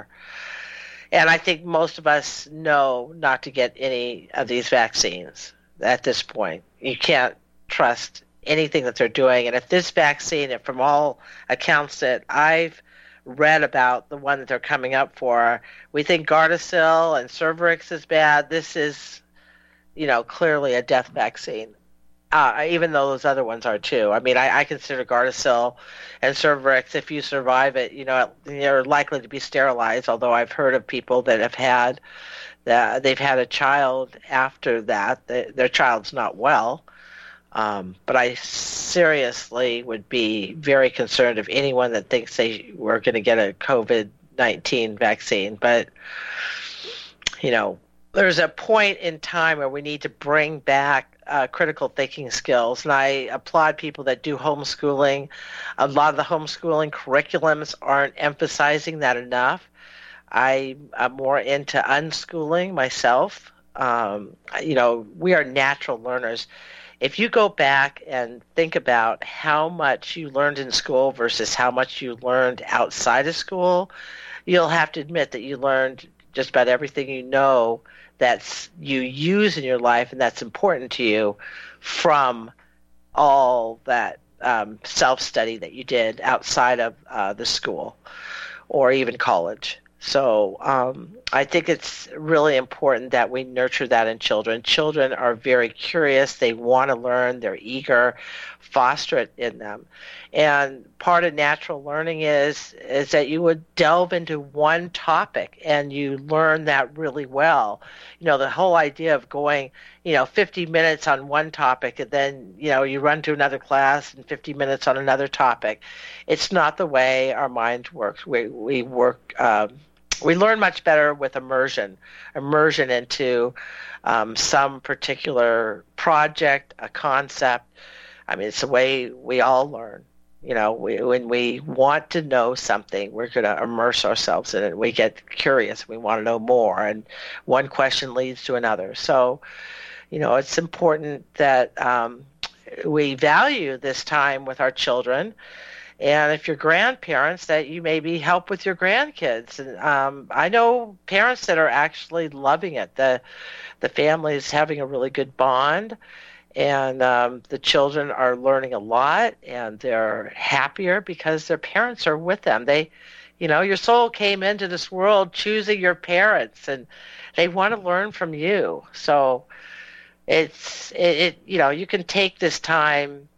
Speaker 2: And I think most of us know not to get any of these vaccines. At this point, you can't trust anything that they're doing. And if this vaccine, and from all accounts that I've read about, the one that they're coming up for, we think Gardasil and Cervarix is bad. This is, you know, clearly a death vaccine, uh, even though those other ones are too. I mean, I, I consider Gardasil and Cervarix, if you survive it, you know, you're likely to be sterilized, although I've heard of people that have had that they've had a child after that. Their child's not well. Um, but I seriously would be very concerned if anyone that thinks they were going to get a COVID nineteen vaccine. But, you know, there's a point in time where we need to bring back uh, critical thinking skills. And I applaud people that do homeschooling. A lot of the homeschooling curriculums aren't emphasizing that enough. I, I'm more into unschooling myself. Um, you know, we are natural learners. If you go back and think about how much you learned in school versus how much you learned outside of school, you'll have to admit that you learned just about everything you know that's you use in your life and that's important to you from all that um, self-study that you did outside of uh, the school or even college. So um, I think it's really important that we nurture that in children. Children are very curious. They want to learn. They're eager. Foster it in them. And part of natural learning is is that you would delve into one topic and you learn that really well. You know, the whole idea of going, you know, fifty minutes on one topic and then, you know, you run to another class and fifty minutes on another topic. It's not the way our mind works. We we work um, we learn much better with immersion, immersion into um, some particular project, a concept. I mean, it's the way we all learn. You know, we, when we want to know something, we're going to immerse ourselves in it. We get curious. We want to know more. And one question leads to another. So, you know, it's important that um, we value this time with our children. And if you're grandparents, that you maybe help with your grandkids. And um, I know parents that are actually loving it. The, the family is having a really good bond. And um, the children are learning a lot, and they're happier because their parents are with them. They, you know, your soul came into this world choosing your parents, and they want to learn from you. So it's, it, it you know, you can take this time,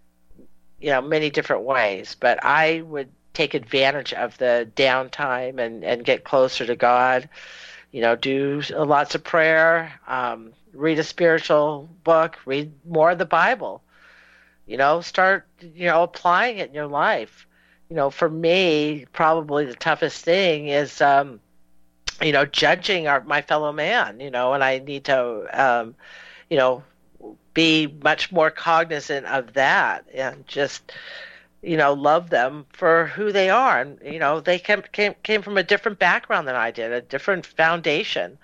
Speaker 2: you know, many different ways, but I would take advantage of the downtime and, and get closer to God. You know, do lots of prayer, um, read a spiritual book, read more of the Bible, you know, start, you know, applying it in your life. You know, for me, probably the toughest thing is, um, you know, judging our, my fellow man, you know, and I need to, um, you know, be much more cognizant of that and just, you know, love them for who they are. And, you know, they came, came, came from a different background than I did, a different foundation.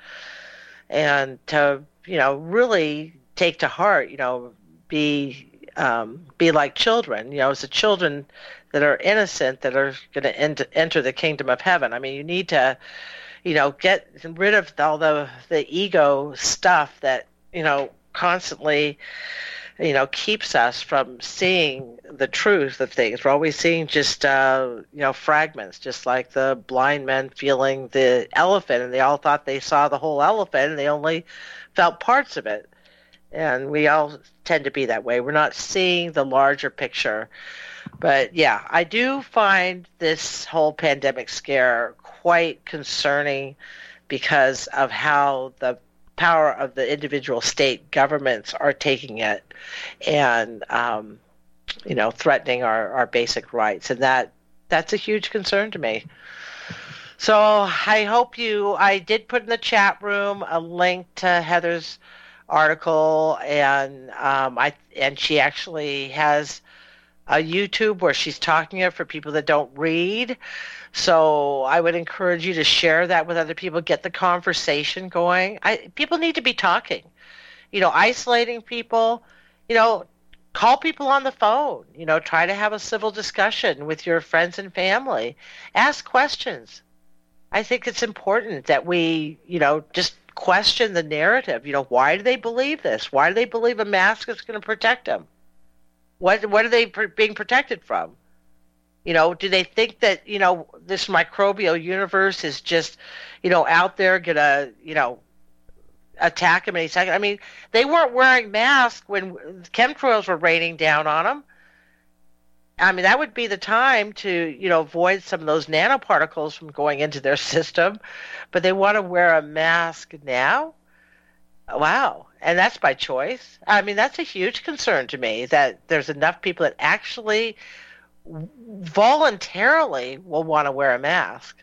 Speaker 2: And to, you know, really take to heart, you know, be um, be like children. You know, it's the children that are innocent that are going to ent- enter the kingdom of heaven. I mean, you need to, you know, get rid of all the the ego stuff that, you know, constantly, you know, keeps us from seeing the truth of things. We're always seeing just, uh, you know, fragments, just like the blind men feeling the elephant, and they all thought they saw the whole elephant, and they only felt parts of it. And we all tend to be that way. We're not seeing the larger picture. But, yeah, I do find this whole pandemic scare quite concerning because of how the power of the individual state governments are taking it and, um, you know, threatening our, our basic rights. And that that's a huge concern to me. So I hope you, I did put in the chat room a link to Heather's article, and um, I and she actually has a YouTube where she's talking it for people that don't read. So I would encourage you to share that with other people, get the conversation going. I, people need to be talking, you know, isolating people, you know, call people on the phone, you know, try to have a civil discussion with your friends and family. Ask questions. I think it's important that we, you know, just question the narrative. You know, why do they believe this? Why do they believe a mask is going to protect them? What what are they pr- being protected from? You know, do they think that, you know, this microbial universe is just, you know, out there going to, you know, attack them any second? I mean, they weren't wearing masks when chemtrails were raining down on them. I mean, that would be the time to, you know, avoid some of those nanoparticles from going into their system. But they want to wear a mask now? Wow. And that's by choice. I mean, that's a huge concern to me, that there's enough people that actually voluntarily will want to wear a mask.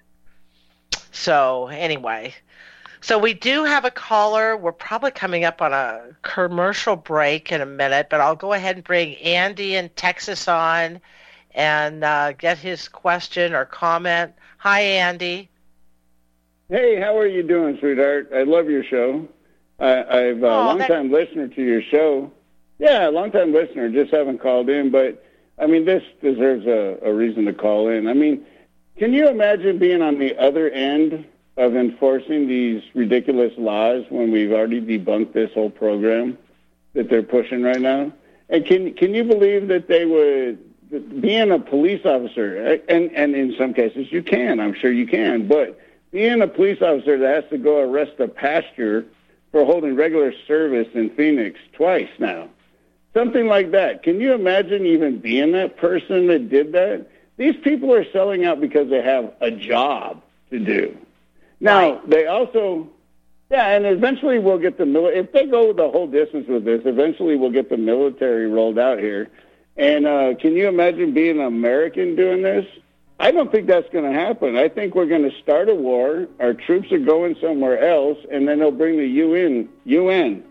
Speaker 2: So anyway, so we do have a caller. We're probably coming up on a commercial break in a minute, but I'll go ahead and bring Andy in Texas on and uh, get his question or comment. Hi, Andy.
Speaker 13: Hey, how are you doing, sweetheart? I love your show. I, I've a uh,
Speaker 2: oh,
Speaker 13: long-time that... listener to your show. Yeah, long-time listener. Just haven't called in, but I mean, this deserves a, a reason to call in. I mean, can you imagine being on the other end of enforcing these ridiculous laws when we've already debunked this whole program that they're pushing right now? And can can you believe that they would, being a police officer, and, and in some cases you can, I'm sure you can, but being a police officer that has to go arrest a pastor for holding regular service in Phoenix twice now. Something like that. Can you imagine even being that person that did that? These people are selling out because they have a job to do. Now, right. they also, yeah, and eventually we'll get the military. If they go the whole distance with this, eventually we'll get the military rolled out here. And uh, can you imagine being an American doing this? I don't think that's going to happen. I think we're going to start a war. Our troops are going somewhere else, and then they'll bring the U N U N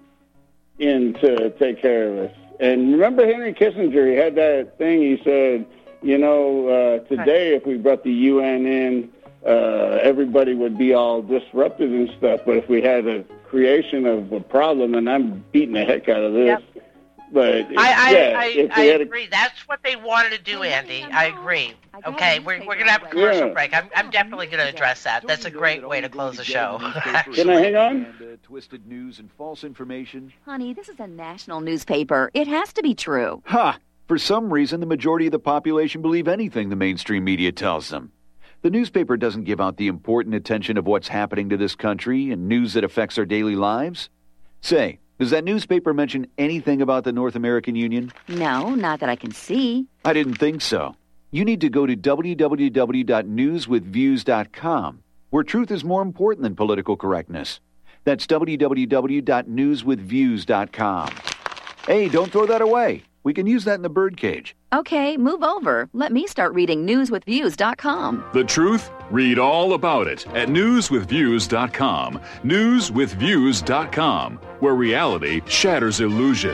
Speaker 13: in to take care of us. And remember Henry Kissinger, he had that thing, he said, you know, uh, today if we brought the U N in, uh, everybody would be all disrupted and stuff. But if we had a creation of a problem, and I'm beating the heck out of this, yep. But
Speaker 2: I,
Speaker 13: yeah,
Speaker 2: I,
Speaker 13: if
Speaker 2: I, I
Speaker 13: had
Speaker 2: agree. A... That's what they wanted to do, Andy. I agree. Okay, we're we're gonna have a commercial
Speaker 13: yeah.
Speaker 2: break. I'm I'm definitely gonna address that. That's a great way to close the show.
Speaker 13: Can I hang on?
Speaker 14: And, uh, twisted news and false information.
Speaker 15: Honey, this is a national newspaper. It has to be true.
Speaker 14: Ha! For some reason, the majority of the population believe anything the mainstream media tells them. The newspaper doesn't give out the important attention of what's happening to this country and news that affects our daily lives. Say. Does that newspaper mention anything about the North American Union?
Speaker 15: No, not that I can see.
Speaker 14: I didn't think so. You need to go to w w w dot news with views dot com, where truth is more important than political correctness. That's w w w dot news with views dot com. Hey, don't throw that away. We can use that in the birdcage.
Speaker 15: Okay, move over. Let me start reading news with views dot com.
Speaker 10: The truth? Read all about it at news with views dot com. news with views dot com, where reality shatters illusion.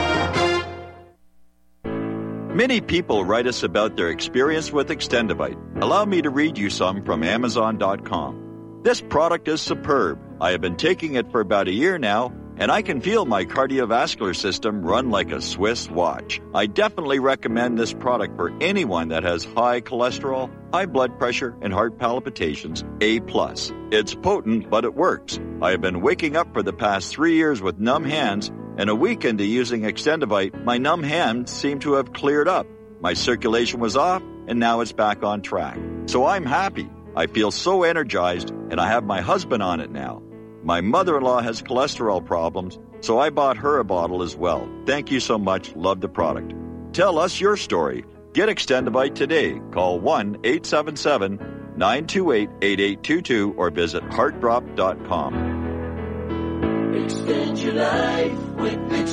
Speaker 6: Many people write us about their experience with Extendivite. Allow me to read you some from amazon dot com. This product is superb. I have been taking it for about a year now, and I can feel my cardiovascular system run like a Swiss watch. I definitely recommend this product for anyone that has high cholesterol, high blood pressure, and heart palpitations, A plus. It's potent, but it works. I have been waking up for the past three years with numb hands, and a week into using Extendivite, my numb hands seem to have cleared up. My circulation was off, and now it's back on track. So I'm happy. I feel so energized, and I have my husband on it now. My mother-in-law has cholesterol problems, so I bought her a bottle as well. Thank you so much. Love the product. Tell us your story. Get Extendivite today. Call one eight seven seven, nine two eight, eight eight two two or visit heart drop dot com.
Speaker 7: Extend your life with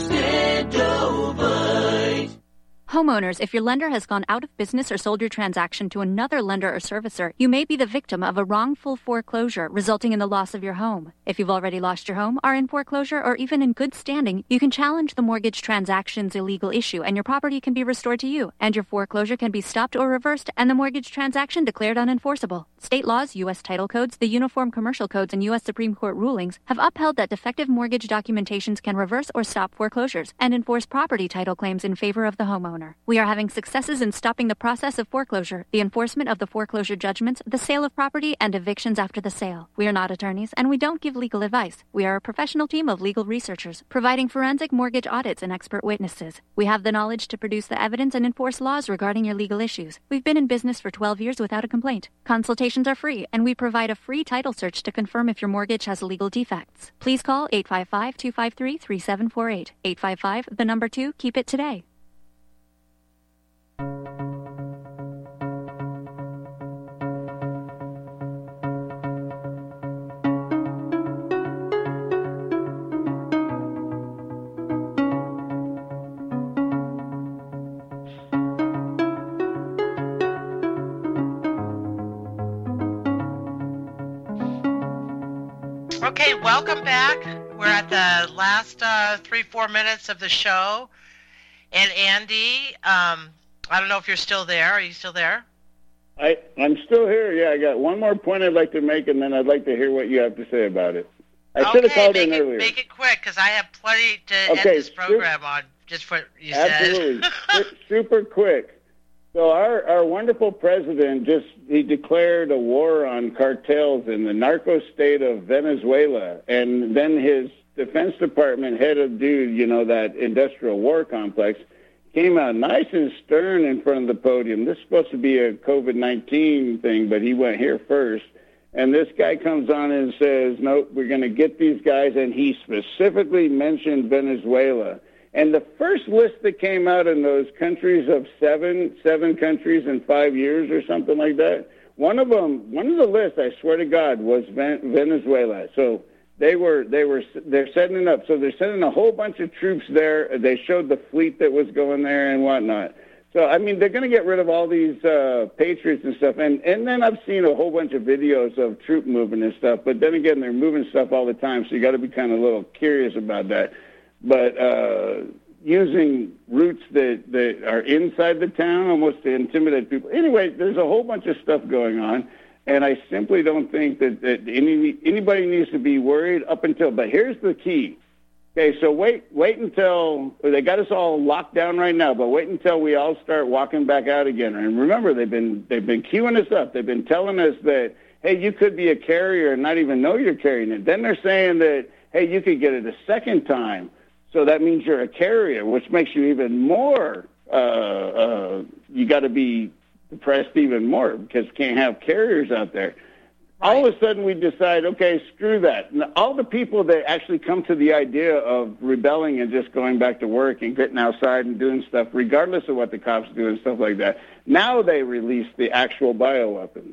Speaker 7: Extendivite.
Speaker 16: Homeowners, if your lender has gone out of business or sold your transaction to another lender or servicer, you may be the victim of a wrongful foreclosure, resulting in the loss of your home. If you've already lost your home, are in foreclosure, or even in good standing, you can challenge the mortgage transaction's illegal issue, and your property can be restored to you, and your foreclosure can be stopped or reversed, and the mortgage transaction declared unenforceable. State laws, U S title codes, the Uniform Commercial Codes, and U S Supreme Court rulings have upheld that defective mortgage documentations can reverse or stop foreclosures and enforce property title claims in favor of the homeowner. We are having successes in stopping the process of foreclosure, the enforcement of the foreclosure judgments, the sale of property, and evictions after the sale. We are not attorneys, and we don't give legal advice. We are a professional team of legal researchers, providing forensic mortgage audits and expert witnesses. We have the knowledge to produce the evidence and enforce laws regarding your legal issues. We've been in business for twelve years without a complaint. Consultations are free, and we provide a free title search to confirm if your mortgage has legal defects. Please call eight five five, two five three, three seven four eight. eight five five, the number two, keep it today.
Speaker 2: Okay, welcome back. We're at the last uh, three, four minutes of the show. And Andy, um, I don't know if you're still there. Are you still there?
Speaker 13: I, I'm still here. Yeah, I got one more point I'd like to make, and then I'd like to hear what you have to say about it. I
Speaker 2: okay,
Speaker 13: should have called in
Speaker 2: it,
Speaker 13: earlier.
Speaker 2: Make it quick, because I have plenty to
Speaker 13: okay,
Speaker 2: end this program super, on, just what you
Speaker 13: absolutely.
Speaker 2: said.
Speaker 13: Absolutely. Super quick. So our, our wonderful president just, he declared a war on cartels in the narco state of Venezuela, and then his Defense Department head of dude, you know, that industrial war complex, came out nice and stern in front of the podium. This is supposed to be a COVID nineteen thing, but he went here first. And this guy comes on and says, nope, we're going to get these guys. And he specifically mentioned Venezuela. And the first list that came out in those countries of seven, seven countries in five years or something like that, one of them, one of the lists, I swear to God, was Venezuela. So They were, they were, they're setting it up. So they're sending a whole bunch of troops there. They showed the fleet that was going there and whatnot. So, I mean, they're going to get rid of all these uh, patriots and stuff. And, and then I've seen a whole bunch of videos of troop movement and stuff. But then again, they're moving stuff all the time. So you got to be kind of a little curious about that. But uh, using routes that, that are inside the town almost to intimidate people. Anyway, there's a whole bunch of stuff going on. And I simply don't think that, that any anybody needs to be worried up until, but here's the key. Okay, so wait wait until, they got us all locked down right now, but wait until we all start walking back out again. And remember, they've been they've been queuing us up. They've been telling us that, hey, you could be a carrier and not even know you're carrying it. Then they're saying that, hey, you could get it a second time. So that means you're a carrier, which makes you even more, uh, uh, you got to be depressed even more because you can't have carriers out there. Right. All of a sudden we decide, okay, screw that. And all the people that actually come to the idea of rebelling and just going back to work and getting outside and doing stuff, regardless of what the cops do and stuff like that, now they release the actual bioweapon.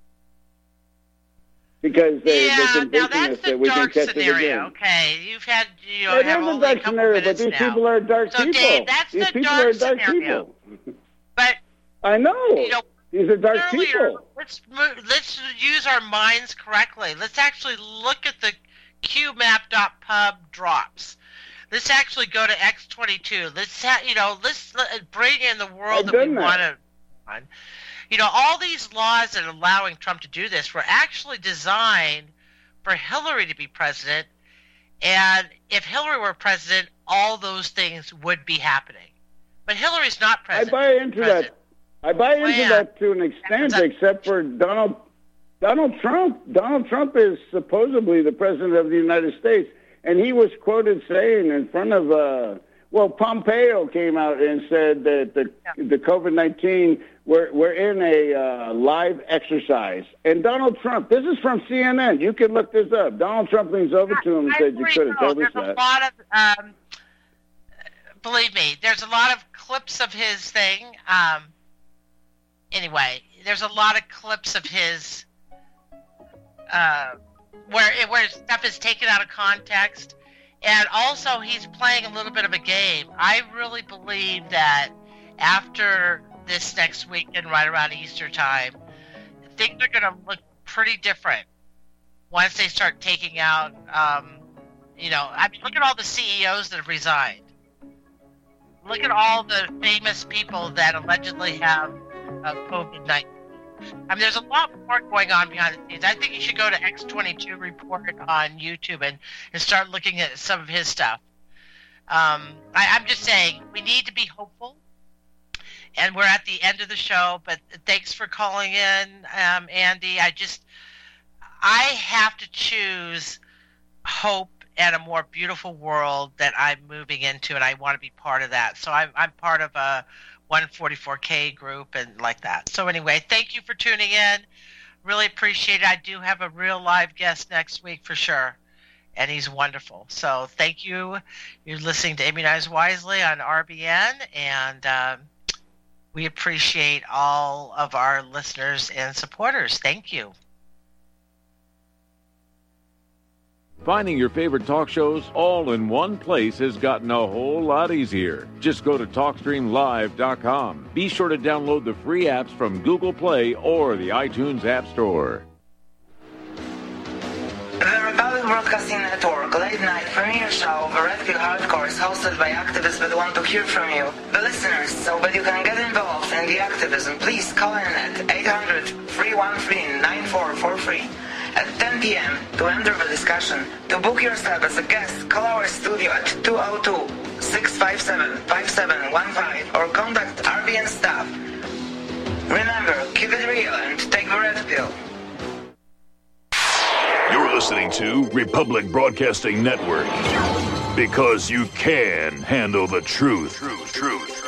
Speaker 13: Because they,
Speaker 2: yeah,
Speaker 13: they're convincing
Speaker 2: now that's
Speaker 13: us
Speaker 2: the
Speaker 13: that we
Speaker 2: dark
Speaker 13: can catch
Speaker 2: scenario.
Speaker 13: it again.
Speaker 2: Okay, you've had, you know,
Speaker 13: It
Speaker 2: have
Speaker 13: is a
Speaker 2: only
Speaker 13: dark
Speaker 2: a couple
Speaker 13: scenario,
Speaker 2: minutes
Speaker 13: but these
Speaker 2: now.
Speaker 13: people are dark
Speaker 2: so,
Speaker 13: people.
Speaker 2: Dave, that's
Speaker 13: these
Speaker 2: the
Speaker 13: people
Speaker 2: dark
Speaker 13: are dark
Speaker 2: scenario.
Speaker 13: people.
Speaker 2: But
Speaker 13: I know.
Speaker 2: You know
Speaker 13: These are dark
Speaker 2: earlier,
Speaker 13: people.
Speaker 2: Let's let's use our minds correctly. Let's actually look at the Q map dot pub drops. Let's actually go to X twenty-two. Let's ha- you know, let's let, bring in the world
Speaker 13: I've
Speaker 2: that we
Speaker 13: done
Speaker 2: want
Speaker 13: that.
Speaker 2: to. You know, all these laws that are allowing Trump to do this were actually designed for Hillary to be president, and if Hillary were president, all those things would be happening. But Hillary's not president.
Speaker 13: I buy into
Speaker 2: president.
Speaker 13: that. I buy into
Speaker 2: yeah.
Speaker 13: that to an extent, except for Donald Donald Trump. Donald Trump is supposedly the president of the United States, and he was quoted saying in front of, uh, well, Pompeo came out and said that the yeah. the COVID nineteen, we're, we're in a uh, live exercise. And Donald Trump, this is from C N N. You can look this up. Donald Trump leans over to him and
Speaker 2: I
Speaker 13: said, you could have told us
Speaker 2: there's
Speaker 13: that.
Speaker 2: A lot of, um, believe me, there's a lot of clips of his thing. Um, anyway, there's a lot of clips of his uh, where where stuff is taken out of context. And also, he's playing a little bit of a game. I really believe that after this next weekend, right around Easter time, things are going to look pretty different once they start taking out, um, you know, I mean, look at all the C E Os that have resigned. Look at all the famous people that allegedly have uh, COVID nineteen. I mean, there's a lot more going on behind the scenes. I think you should go to X twenty-two Report on YouTube and, and start looking at some of his stuff. Um, I, I'm just saying, we need to be hopeful. And we're at the end of the show, but thanks for calling in, um, Andy. I just, I have to choose hope and a more beautiful world that I'm moving into, and I want to be part of that. So I'm, I'm part of a one forty-four K group and like that. So anyway, thank you for tuning in. Really appreciate it. I do have a real live guest next week for sure, and he's wonderful. So thank you. You're listening to Immunize Wisely on R B N, and um, we appreciate all of our listeners and supporters. Thank you.
Speaker 8: Finding your favorite talk shows all in one place has gotten a whole lot easier. Just go to talk stream live dot com. Be sure to download the free apps from Google Play or the iTunes App Store.
Speaker 17: There are Broadcasting Network late night premiere show, The Red Pill Hardcore, is hosted by activists that want to hear from you, the listeners. So that you can get involved in the activism, please call in at eight hundred, three one three, nine four four three at ten p.m. to enter the discussion. To book yourself as a guest, call our studio at two oh two, six five seven, five seven one five or contact R B N staff. Remember, keep it real and take the red pill.
Speaker 10: You're listening to Republic Broadcasting Network. Because you can handle the truth. Truth, truth.